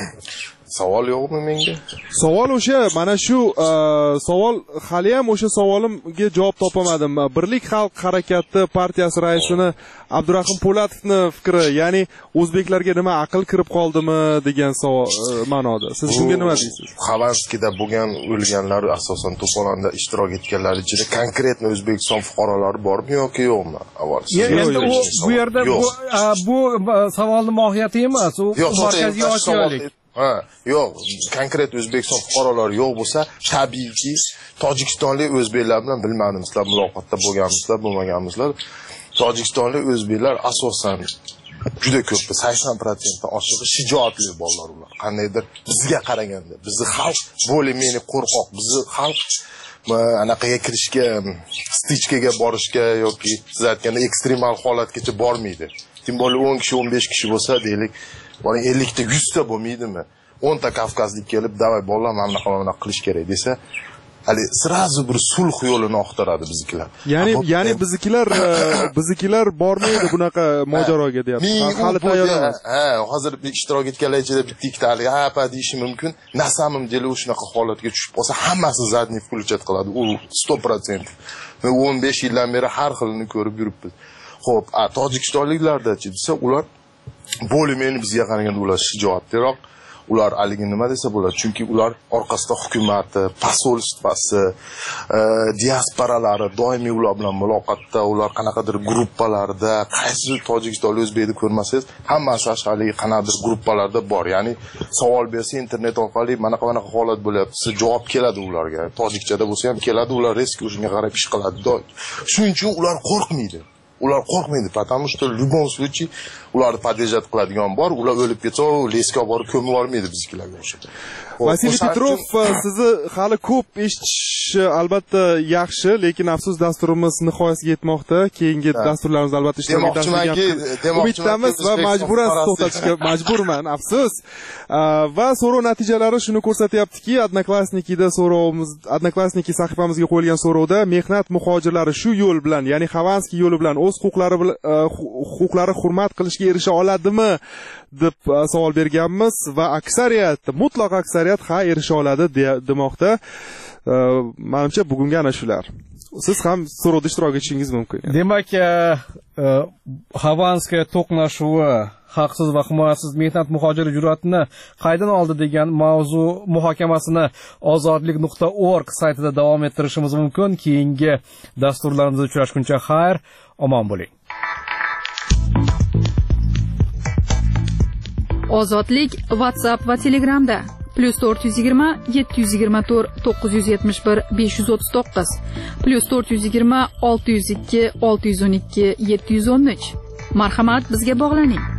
Savol yo'qmi menga? Savol o'sha, mana shu savol, hali ham o'sha savolimga javob topamadim. Birlik xalq harakati partiyasi raisini Abdurahim Po'latovning fikri, ya'ni o'zbeklarga nima aql kirib qoldimi degan savol ma'noda. Siz bunga nima deysiz? Xavanskida bo'lgan o'lganlar asosan to'polonda ishtirok etganlar ichida konkretni O'zbekiston fuqarolari bormi yoki yo'qmi? Avval. Endi bu yerda bu savolning mohiyati emas, u markaziy Osiyolik. Ha, yo'q, konkret O'zbekiston fuqarolari yo'q bo'lsa, tabiiyki tojikistonlik o'zbeklar bilan bilmadim, sizlar muloqotda bo'lganmisizlar, bo'lmaganmisizlar. Tojikistonlik o'zbeklar asosan juda ko'p, sakson foiz oshig'i shijoatli bolalar ular. Qandaydir bizga qaraganda, bizni xalq bo'lmeni qo'rqoq, bizni xalq anaqaga kirishga, stichkaga borishga yoki siz aytganda ekstremal holatgacha bormaydi. Tim bo'lib o'n kishi, o'n besh kishi bo'lsa, deylik, boring ellik ta, yuz ta bo'lmaydimi? o'n ta kavkazlik kelib, "Davay bolalar, mana mana qilish kerak" desa, hali sirazu bir sulh yo'lini oqtiradi biznikilar. Ya'ni, ya'ni biznikilar, biznikilar bormaydi bunaqa mojaroga deyapsiz. Hali tayyor emas. Ha, hozir ishtirok etganlar ichida bitta ikkita hali apa deyishi mumkin. Nasamim deli shunaqa holatga tushib qolsa, hammasi zadniy включать qiladi. U sto foiz. Men o'n besh yildan beri har xilini ko'rib yuribmiz. Xo'p, tojikistonliklarda-chi desa, ular bo'limini bizga qaraganda ular shijoatliroq. Ular haligi nima desa bo'ladi, chunki ular orqasida hukumatı, posolstvasi, diasporalari doimiy ular bilan muloqotda, ular qanaqadir gruppalarda, qaysi tojikistonlik o'zbekni ko'rmasangiz, hammasi haligi qanaqadir gruppalarda bor. Ya'ni savol bersa internet orqali mana qanaqa holat bo'lyapti, javob keladi ularga. Tojikchada bo'lsa ham keladi, ular risk o'shunga qarab ish qiladi. Shuning uchun ular qo'rqmaydi. ular qo'rqmaydi, потому что в любом случае ularni podejat qiladigan bor, ular o'lib ketsa, lesga borib ko'mib olmaydi biznikilarga o'sha. Vasiliy Petrov, sizni hali ko'p eshitish albatta yaxshi, lekin afsus dasturimiz nihoyasiga yetmoqda. Keyingi dasturlarimiz albatta ishtirok etamiz. Umiddamiz va majburan to'xtatishga majburman, afsus. Va so'rov natijalari shuni ko'rsatyaptiki, Odnoklassnikida so'rovimiz, Odnoklassniki sahifamizga qo'yilgan so'rovda mehnat muhojirlari shu yo'l bilan, ya'ni Xavanskiy yo'li bilan o'z huquqlari huquqlari hurmat qilishga erisha oladimi deb savol berganmiz va aksariyat, mutlaq aksariyat ha erisha oladi demoqda. Menimcha bugungi ana shular. Siz ham so'rovda ishtirok etishingiz mumkin. Demak, Xavanskiy to'qnashuvi haqsiz va himoyasiz mehnat muhojiri jur'atini qaydan oldi degan mavzu muhokamasini ozodlik nuqta org saytida davom ettirishimiz mumkin. Keyingi dasturlarimizda uchrashguncha xayr, omon bo'ling. Ozodlik WhatsApp va Telegramda plus to'rt yuz yigirma yetti yuz yigirma to'rt to'qqiz yuz yetmish bir besh yuz o'ttiz to'qqiz plus to'rt yuz yigirma olti yuz ikki olti yuz o'n ikki yetti yuz o'n uch. Marhamat, bizga bog'laning.